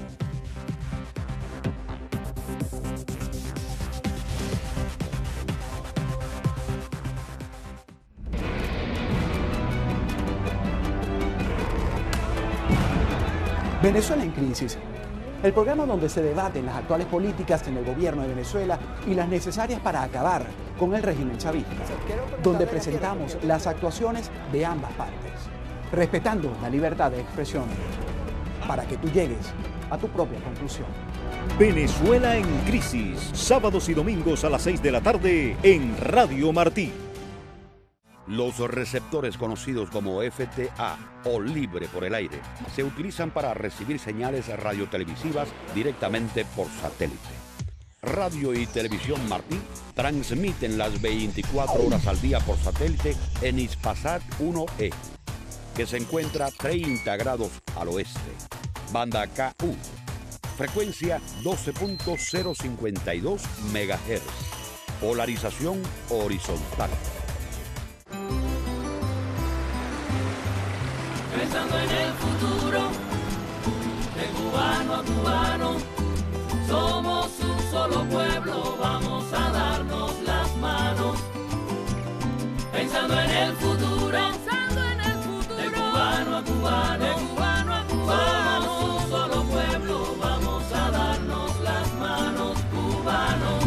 Venezuela en crisis. El programa donde se debaten las actuales políticas en el gobierno de Venezuela y las necesarias para acabar con el régimen chavista, donde presentamos las actuaciones de ambas partes, respetando la libertad de expresión, para que tú llegues a tu propia conclusión. Venezuela en crisis, sábados y domingos a las 6 de la tarde en Radio Martí. Los receptores conocidos como FTA o libre por el aire se utilizan para recibir señales radiotelevisivas directamente por satélite. Radio y Televisión Martí transmiten las 24 horas al día por satélite en Hispasat 1E, que se encuentra 30 grados al oeste. Banda KU, frecuencia 12.052 MHz, polarización horizontal. Pensando en el futuro, de cubano a cubano, somos un solo pueblo, vamos a darnos las manos. Pensando en el futuro, de cubano a cubano, somos un solo pueblo, vamos a darnos las manos, cubanos.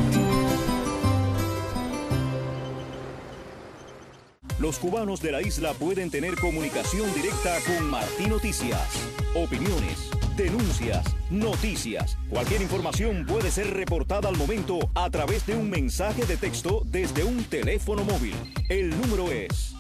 Los cubanos de la isla pueden tener comunicación directa con Martí Noticias. Opiniones, denuncias, noticias. Cualquier información puede ser reportada al momento a través de un mensaje de texto desde un teléfono móvil. El número es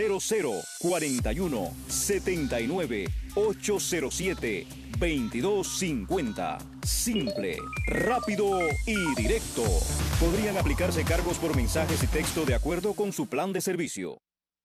0041 79 807 2250. Simple, rápido y directo. Podrían aplicarse cargos por mensajes y texto de acuerdo con su plan de servicio.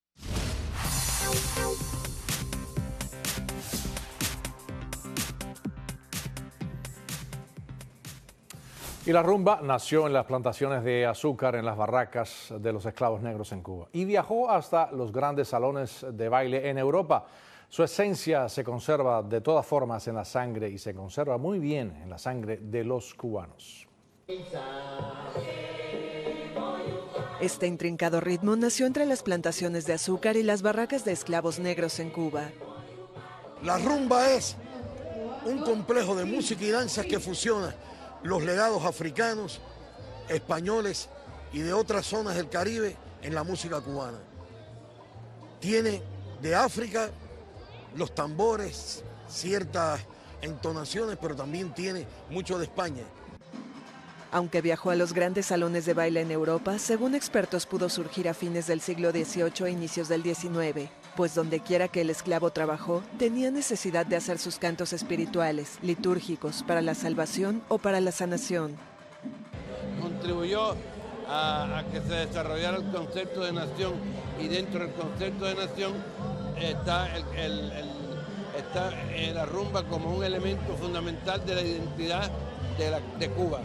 Y la rumba nació en las plantaciones de azúcar en las barracas de los esclavos negros en Cuba y viajó hasta los grandes salones de baile en Europa. Su esencia se conserva de todas formas en la sangre y se conserva muy bien en la sangre de los cubanos. Este intrincado ritmo nació entre las plantaciones de azúcar y las barracas de esclavos negros en Cuba. La rumba es un complejo de música y danza que fusiona los legados africanos, españoles y de otras zonas del Caribe en la música cubana. Tiene de África los tambores, ciertas entonaciones, pero también tiene mucho de España. Aunque viajó a los grandes salones de baile en Europa, según expertos pudo surgir a fines del siglo XVIII e inicios del XIX, pues donde quiera que el esclavo trabajó, tenía necesidad de hacer sus cantos espirituales, litúrgicos, para la salvación o para la sanación. Contribuyó a que se desarrollara el concepto de nación, y dentro del concepto de nación está la rumba como un elemento fundamental de la identidad de Cuba.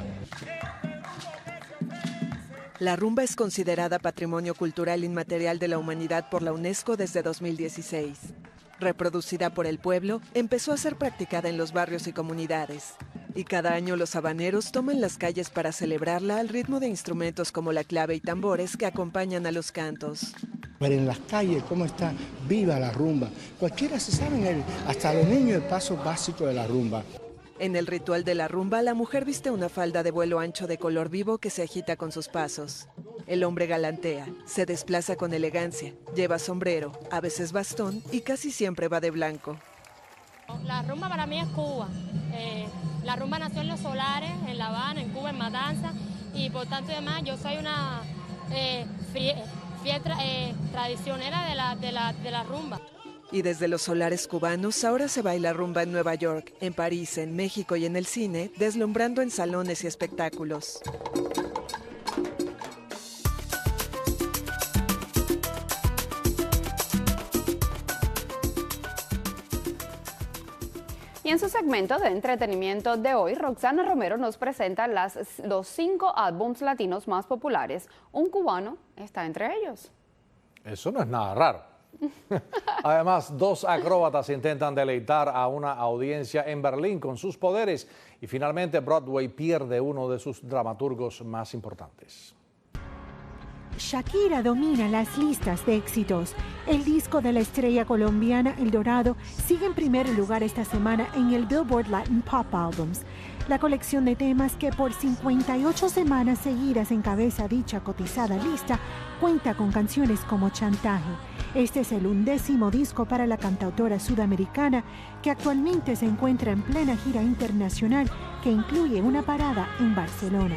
La rumba es considerada Patrimonio Cultural Inmaterial de la Humanidad por la UNESCO desde 2016. Reproducida por el pueblo, empezó a ser practicada en los barrios y comunidades. Y cada año los habaneros toman las calles para celebrarla al ritmo de instrumentos como la clave y tambores que acompañan a los cantos. Pero en las calles, cómo está viva la rumba. Cualquiera se sabe, hasta los niños, el paso básico de la rumba. En el ritual de la rumba, la mujer viste una falda de vuelo ancho de color vivo que se agita con sus pasos. El hombre galantea, se desplaza con elegancia, lleva sombrero, a veces bastón y casi siempre va de blanco. La rumba para mí es Cuba. La rumba nació en los solares, en La Habana, en Cuba, en Matanza, y por tanto y demás yo soy una fiel tradicionera de la rumba. Y desde los solares cubanos ahora se baila rumba en Nueva York, en París, en México y en el cine, deslumbrando en salones y espectáculos. en su segmento de entretenimiento de hoy, Roxana Romero nos presenta los 5 álbumes latinos más populares. Un cubano está entre ellos. Eso no es nada raro. Además, 2 acróbatas intentan deleitar a una audiencia en Berlín con sus poderes y finalmente Broadway pierde uno de sus dramaturgos más importantes. Shakira domina las listas de éxitos. El disco de la estrella colombiana El Dorado sigue en primer lugar esta semana en el Billboard Latin Pop Albums. La colección de temas que por 58 semanas seguidas encabeza dicha cotizada lista cuenta con canciones como Chantaje. Este es el 11º disco para la cantautora sudamericana que actualmente se encuentra en plena gira internacional que incluye una parada en Barcelona.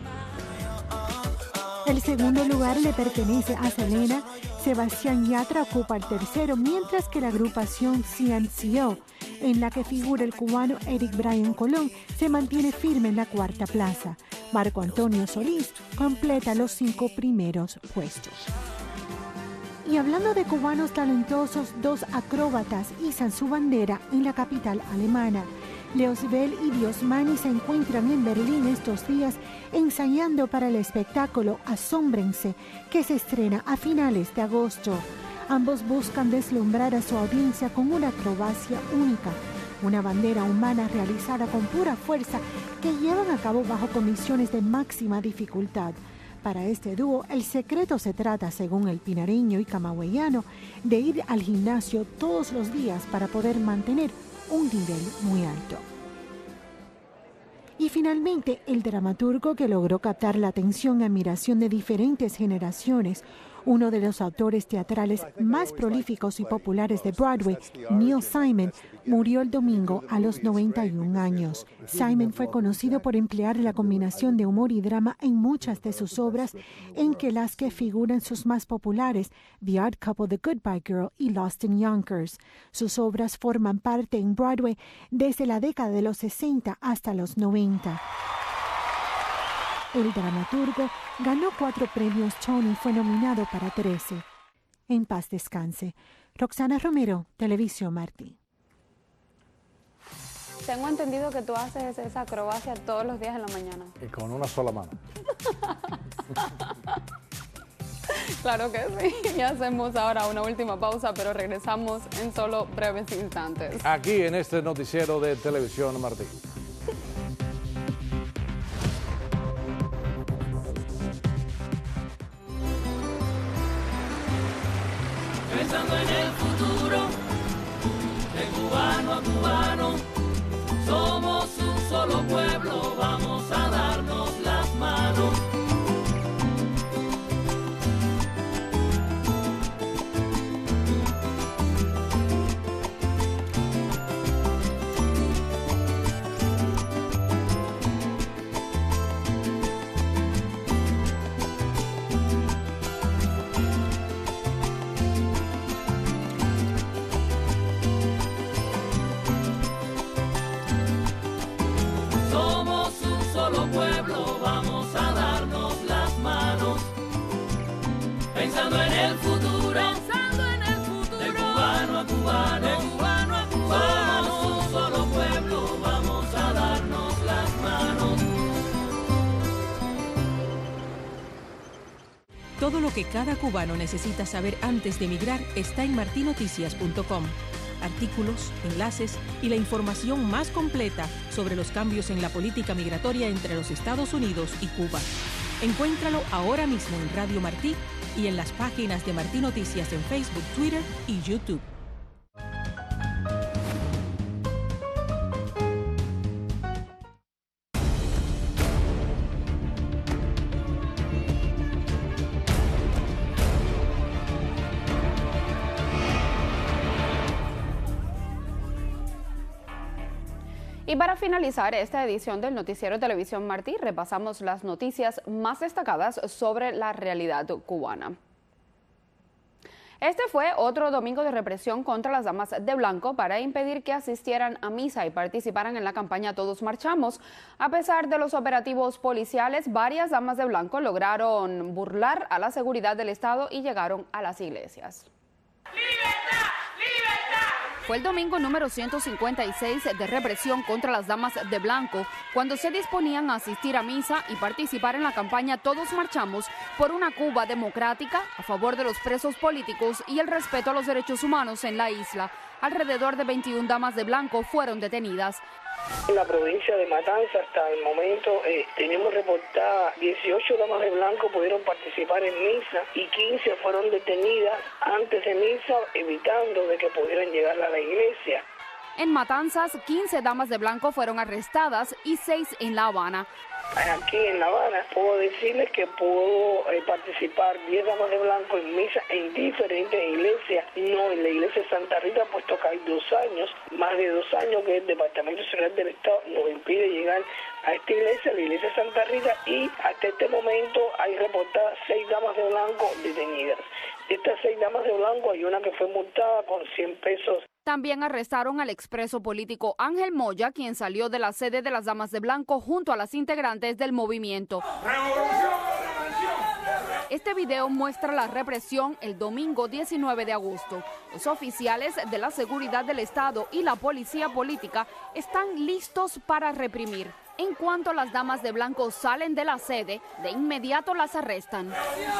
El segundo lugar le pertenece a Selena. Sebastián Yatra ocupa el tercero, mientras que la agrupación CNCO, en la que figura el cubano Eric Brian Colón, se mantiene firme en la cuarta plaza. Marco Antonio Solís completa los 5 primeros puestos. Y hablando de cubanos talentosos, 2 acróbatas izan su bandera en la capital alemana. Leosbel y Diosmani se encuentran en Berlín estos días ensayando para el espectáculo Asómbrense, que se estrena a finales de agosto. Ambos buscan deslumbrar a su audiencia con una acrobacia única, una bandera humana realizada con pura fuerza que llevan a cabo bajo condiciones de máxima dificultad. Para este dúo, el secreto se trata, según el pinareño y camagüeyano, de ir al gimnasio todos los días para poder mantener un nivel muy alto. Y finalmente, el dramaturgo que logró captar la atención y admiración de diferentes generaciones, uno de los autores teatrales más prolíficos y populares de Broadway, Neil Simon, murió el domingo a los 91 años. Simon fue conocido por emplear la combinación de humor y drama en muchas de sus obras, en que las que figuran sus más populares, The Odd Couple, The Goodbye Girl y Lost in Yonkers. Sus obras forman parte en Broadway desde la década de los 60 hasta los 90. El dramaturgo ganó 4 premios Tony y fue nominado para 13. En paz descanse. Roxana Romero, Televisión Martí. Tengo entendido que tú haces esa acrobacia todos los días en la mañana. Y con una sola mano. Claro que sí. Y hacemos ahora una última pausa, pero regresamos en solo breves instantes. Aquí en este noticiero de Televisión Martí. Pensando en el futuro, de cubano a cubano, somos un solo pueblo, vamos a darnos las manos. Pueblo, vamos a darnos las manos, pensando en el futuro, de cubano a cubano, somos un solo pueblo, vamos a darnos las manos. Todo lo que cada cubano necesita saber antes de emigrar está en martinoticias.com. Artículos, enlaces y la información más completa sobre los cambios en la política migratoria entre los Estados Unidos y Cuba. Encuéntralo ahora mismo en Radio Martí y en las páginas de Martí Noticias en Facebook, Twitter y YouTube. Y para finalizar esta edición del Noticiero Televisión Martí, repasamos las noticias más destacadas sobre la realidad cubana. Este fue otro domingo de represión contra las damas de blanco para impedir que asistieran a misa y participaran en la campaña Todos Marchamos. A pesar de los operativos policiales, varias damas de blanco lograron burlar a la seguridad del Estado y llegaron a las iglesias. ¡Libertad! ¡Libertad! Fue el domingo número 156 de represión contra las damas de blanco, cuando se disponían a asistir a misa y participar en la campaña Todos Marchamos por una Cuba democrática, a favor de los presos políticos y el respeto a los derechos humanos en la isla. Alrededor de 21 damas de blanco fueron detenidas. En la provincia de Matanza hasta el momento tenemos reportadas 18 damas de blanco pudieron participar en misa y 15 fueron detenidas antes de misa, evitando de que pudieran llegar a la iglesia. En Matanzas, 15 damas de blanco fueron arrestadas y 6 en La Habana. Aquí en La Habana puedo decirles que pudo participar 10 damas de blanco en misa en diferentes iglesias, no en la iglesia de Santa Rita, puesto que hay 2 años, más de 2 años que el Departamento Nacional del Estado nos impide llegar a esta iglesia, la iglesia de Santa Rita, y hasta este momento hay reportadas 6 damas de blanco detenidas. De estas 6 damas de blanco hay una que fue multada con 100 pesos. También arrestaron al expreso político Ángel Moya, quien salió de la sede de las Damas de Blanco junto a las integrantes del movimiento. Este video muestra la represión el domingo 19 de agosto. Los oficiales de la seguridad del Estado y la policía política están listos para reprimir. En cuanto las Damas de Blanco salen de la sede, de inmediato las arrestan.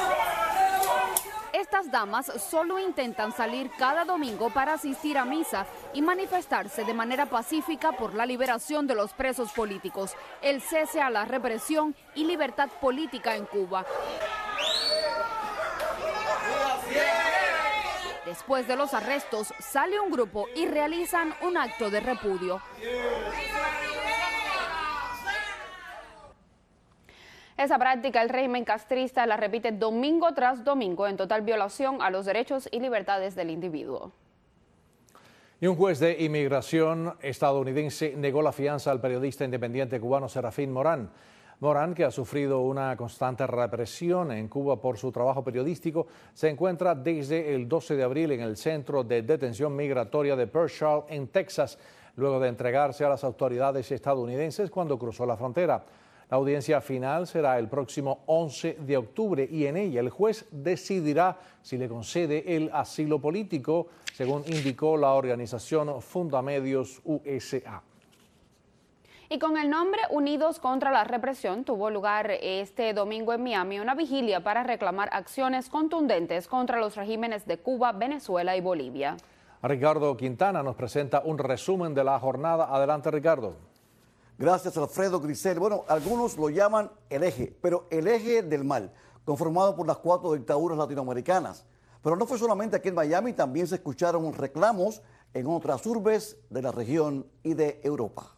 Estas damas solo intentan salir cada domingo para asistir a misa y manifestarse de manera pacífica por la liberación de los presos políticos, el cese a la represión y libertad política en Cuba. Después de los arrestos, sale un grupo y realizan un acto de repudio. Esa práctica el régimen castrista la repite domingo tras domingo en total violación a los derechos y libertades del individuo. Y un juez de inmigración estadounidense negó la fianza al periodista independiente cubano Serafín Morán. Morán, que ha sufrido una constante represión en Cuba por su trabajo periodístico, se encuentra desde el 12 de abril en el centro de detención migratoria de Pershall, en Texas, luego de entregarse a las autoridades estadounidenses cuando cruzó la frontera. La audiencia final será el próximo 11 de octubre y en ella el juez decidirá si le concede el asilo político, según indicó la organización Fundamedios USA. Y con el nombre Unidos contra la Represión tuvo lugar este domingo en Miami una vigilia para reclamar acciones contundentes contra los regímenes de Cuba, Venezuela y Bolivia. Ricardo Quintana nos presenta un resumen de la jornada. Adelante, Ricardo. Gracias, Alfredo Grisel. Bueno, algunos lo llaman el eje, pero el eje del mal, conformado por las 4 dictaduras latinoamericanas. Pero no fue solamente aquí en Miami, también se escucharon reclamos en otras urbes de la región y de Europa.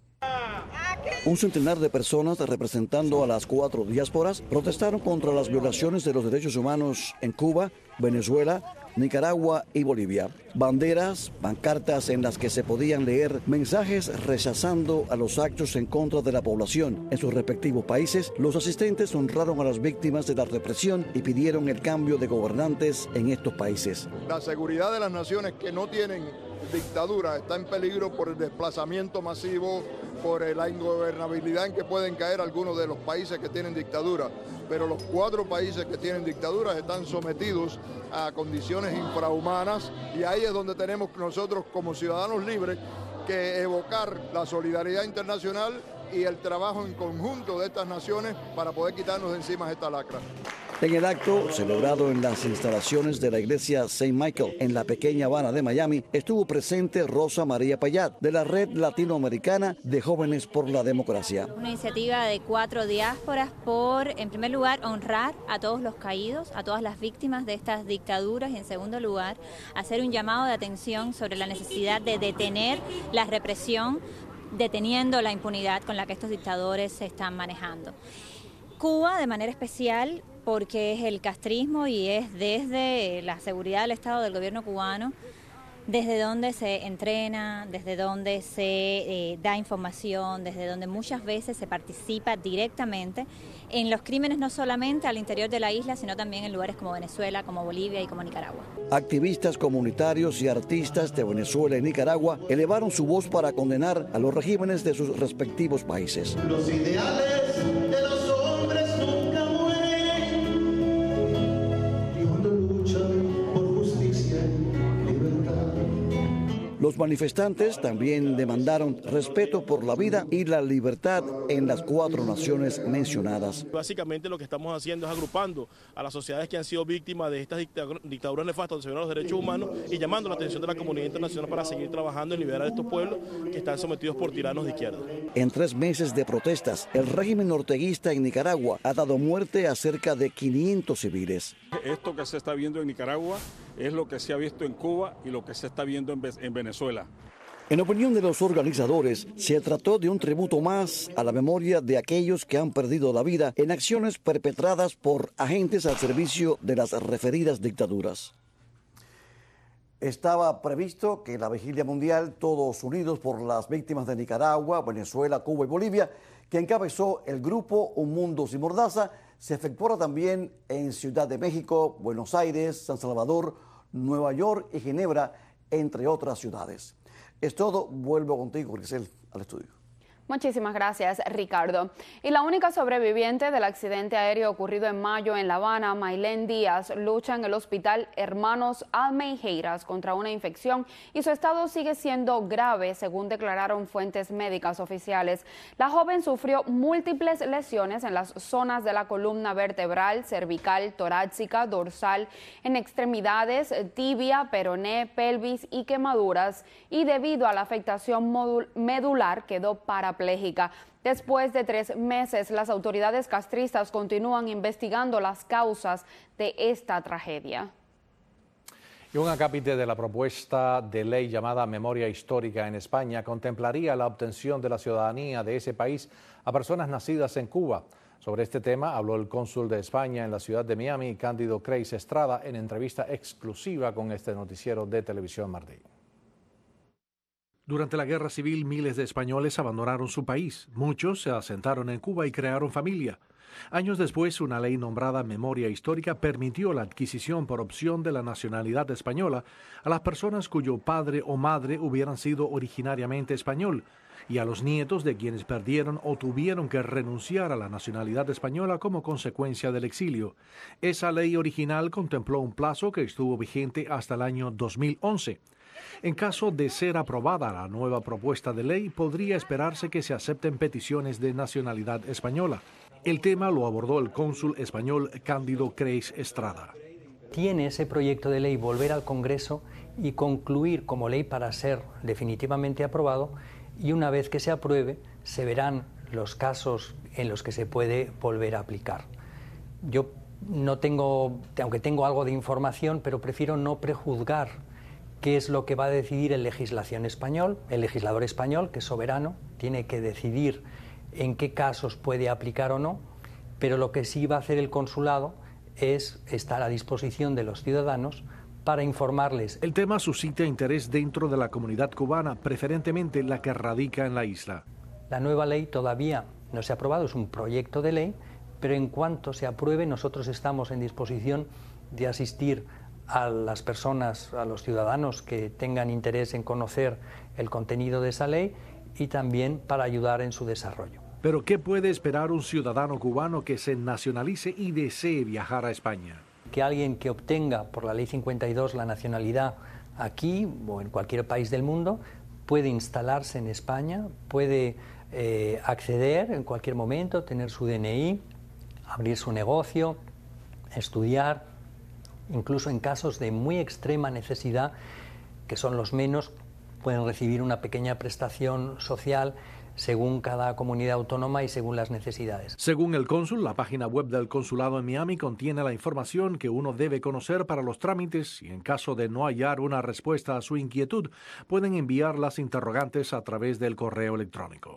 Un centenar de personas representando a las 4 diásporas protestaron contra las violaciones de los derechos humanos en Cuba, Venezuela, Nicaragua y Bolivia. Banderas, pancartas en las que se podían leer mensajes rechazando a los actos en contra de la población en sus respectivos países. Los asistentes honraron a las víctimas de la represión y pidieron el cambio de gobernantes en estos países. La seguridad de las naciones que no tienen dictadura está en peligro por el desplazamiento masivo, por la ingobernabilidad en que pueden caer algunos de los países que tienen dictadura. Pero los 4 países que tienen dictaduras están sometidos a condiciones infrahumanas y ahí es donde tenemos nosotros como ciudadanos libres que evocar la solidaridad internacional y el trabajo en conjunto de estas naciones para poder quitarnos de encima esta lacra. En el acto, celebrado en las instalaciones de la iglesia St. Michael en la pequeña Habana de Miami, estuvo presente Rosa María Payat, de la Red Latinoamericana de Jóvenes por la Democracia. Una iniciativa de 4 diásporas por, en primer lugar, honrar a todos los caídos, a todas las víctimas de estas dictaduras y, en segundo lugar, hacer un llamado de atención sobre la necesidad de detener la represión, deteniendo la impunidad con la que estos dictadores se están manejando. Cuba, de manera especial, porque es el castrismo y es desde la seguridad del Estado del gobierno cubano, desde donde se entrena, desde donde se da información, desde donde muchas veces se participa directamente en los crímenes no solamente al interior de la isla, sino también en lugares como Venezuela, como Bolivia y como Nicaragua. Activistas comunitarios y artistas de Venezuela y Nicaragua elevaron su voz para condenar a los regímenes de sus respectivos países. Los ideales de los hombres nunca mueren y cuando luchan por justicia y libertad. Los manifestantes también demandaron respeto por la vida y la libertad en las 4 naciones mencionadas. Básicamente lo que estamos haciendo es agrupando a las sociedades que han sido víctimas de estas dictaduras nefastas donde se violan los derechos humanos y llamando la atención de la comunidad internacional para seguir trabajando en liberar a estos pueblos que están sometidos por tiranos de izquierda. En 3 meses de protestas, el régimen orteguista en Nicaragua ha dado muerte a cerca de 500 civiles. Esto que se está viendo en Nicaragua es lo que se ha visto en Cuba y lo que se está viendo en Venezuela. En opinión de los organizadores, se trató de un tributo más a la memoria de aquellos que han perdido la vida en acciones perpetradas por agentes al servicio de las referidas dictaduras. Estaba previsto que la vigilia mundial, todos unidos por las víctimas de Nicaragua, Venezuela, Cuba y Bolivia, que encabezó el grupo Un Mundo Sin Mordaza, se efectuara también en Ciudad de México, Buenos Aires, San Salvador, Nueva York y Ginebra, entre otras ciudades. Es todo, vuelvo contigo, Grisel, al estudio. Muchísimas gracias, Ricardo. Y la única sobreviviente del accidente aéreo ocurrido en mayo en La Habana, Maylén Díaz, lucha en el hospital Hermanos Almeijeras contra una infección y su estado sigue siendo grave, según declararon fuentes médicas oficiales. La joven sufrió múltiples lesiones en las zonas de la columna vertebral, cervical, torácica, dorsal, en extremidades, tibia, peroné, pelvis y quemaduras, y debido a la afectación medular quedó parapléjica. Después de 3 meses, las autoridades castristas continúan investigando las causas de esta tragedia. Y un acápite de la propuesta de ley llamada Memoria Histórica en España contemplaría la obtención de la ciudadanía de ese país a personas nacidas en Cuba. Sobre este tema habló el cónsul de España en la ciudad de Miami, Cándido Creis Estrada, en entrevista exclusiva con este noticiero de Televisión Martí. Durante la Guerra Civil, miles de españoles abandonaron su país. Muchos se asentaron en Cuba y crearon familia. Años después, una ley nombrada Memoria Histórica permitió la adquisición por opción de la nacionalidad española a las personas cuyo padre o madre hubieran sido originariamente español y a los nietos de quienes perdieron o tuvieron que renunciar a la nacionalidad española como consecuencia del exilio. Esa ley original contempló un plazo que estuvo vigente hasta el año 2011. En caso de ser aprobada la nueva propuesta de ley, podría esperarse que se acepten peticiones de nacionalidad española. El tema lo abordó el cónsul español Cándido Creis Estrada. Tiene ese proyecto de ley volver al Congreso y concluir como ley para ser definitivamente aprobado, y una vez que se apruebe se verán los casos en los que se puede volver a aplicar. Yo no tengo, aunque tengo algo de información, pero prefiero no prejuzgar qué es lo que va a decidir el legislador español, que es soberano, tiene que decidir en qué casos puede aplicar o no, pero lo que sí va a hacer el consulado es estar a disposición de los ciudadanos para informarles. El tema suscita interés dentro de la comunidad cubana, preferentemente la que radica en la isla. La nueva ley todavía no se ha aprobado, es un proyecto de ley, pero en cuanto se apruebe nosotros estamos en disposición de asistir a las personas, a los ciudadanos que tengan interés en conocer el contenido de esa ley y también para ayudar en su desarrollo. ¿Pero qué puede esperar un ciudadano cubano que se nacionalice y desee viajar a España? Que alguien que obtenga por la Ley 52 la nacionalidad aquí o en cualquier país del mundo puede instalarse en España, puede acceder en cualquier momento, tener su DNI, abrir su negocio, estudiar. Incluso en casos de muy extrema necesidad, que son los menos, pueden recibir una pequeña prestación social según cada comunidad autónoma y según las necesidades. Según el cónsul, la página web del consulado en Miami contiene la información que uno debe conocer para los trámites y en caso de no hallar una respuesta a su inquietud, pueden enviar las interrogantes a través del correo electrónico.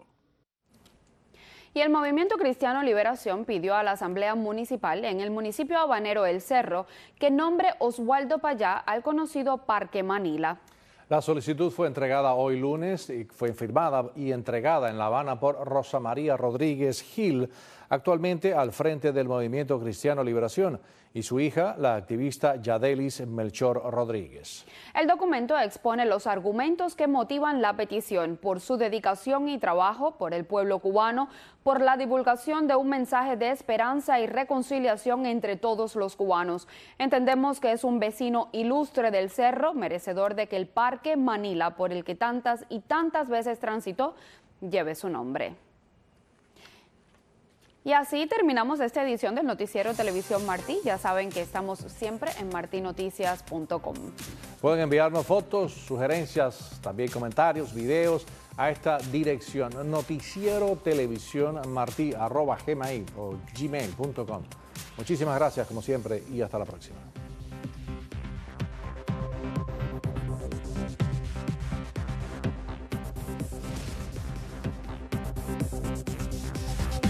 Y el Movimiento Cristiano Liberación pidió a la Asamblea Municipal en el municipio habanero El Cerro que nombre Oswaldo Payá al conocido Parque Manila. La solicitud fue entregada hoy lunes y fue firmada y entregada en La Habana por Rosa María Rodríguez Gil, actualmente al frente del Movimiento Cristiano Liberación, y su hija, la activista Yadelis Melchor Rodríguez. El documento expone los argumentos que motivan la petición por su dedicación y trabajo por el pueblo cubano, por la divulgación de un mensaje de esperanza y reconciliación entre todos los cubanos. Entendemos que es un vecino ilustre del Cerro, merecedor de que el parque Parque Manila, por el que tantas y tantas veces transitó, lleve su nombre. Y así terminamos esta edición del Noticiero Televisión Martí. Ya saben que estamos siempre en martinoticias.com. Pueden enviarnos fotos, sugerencias, también comentarios, videos a esta dirección, noticierotelevisiónmarti@gmail.com. Muchísimas gracias como siempre y hasta la próxima.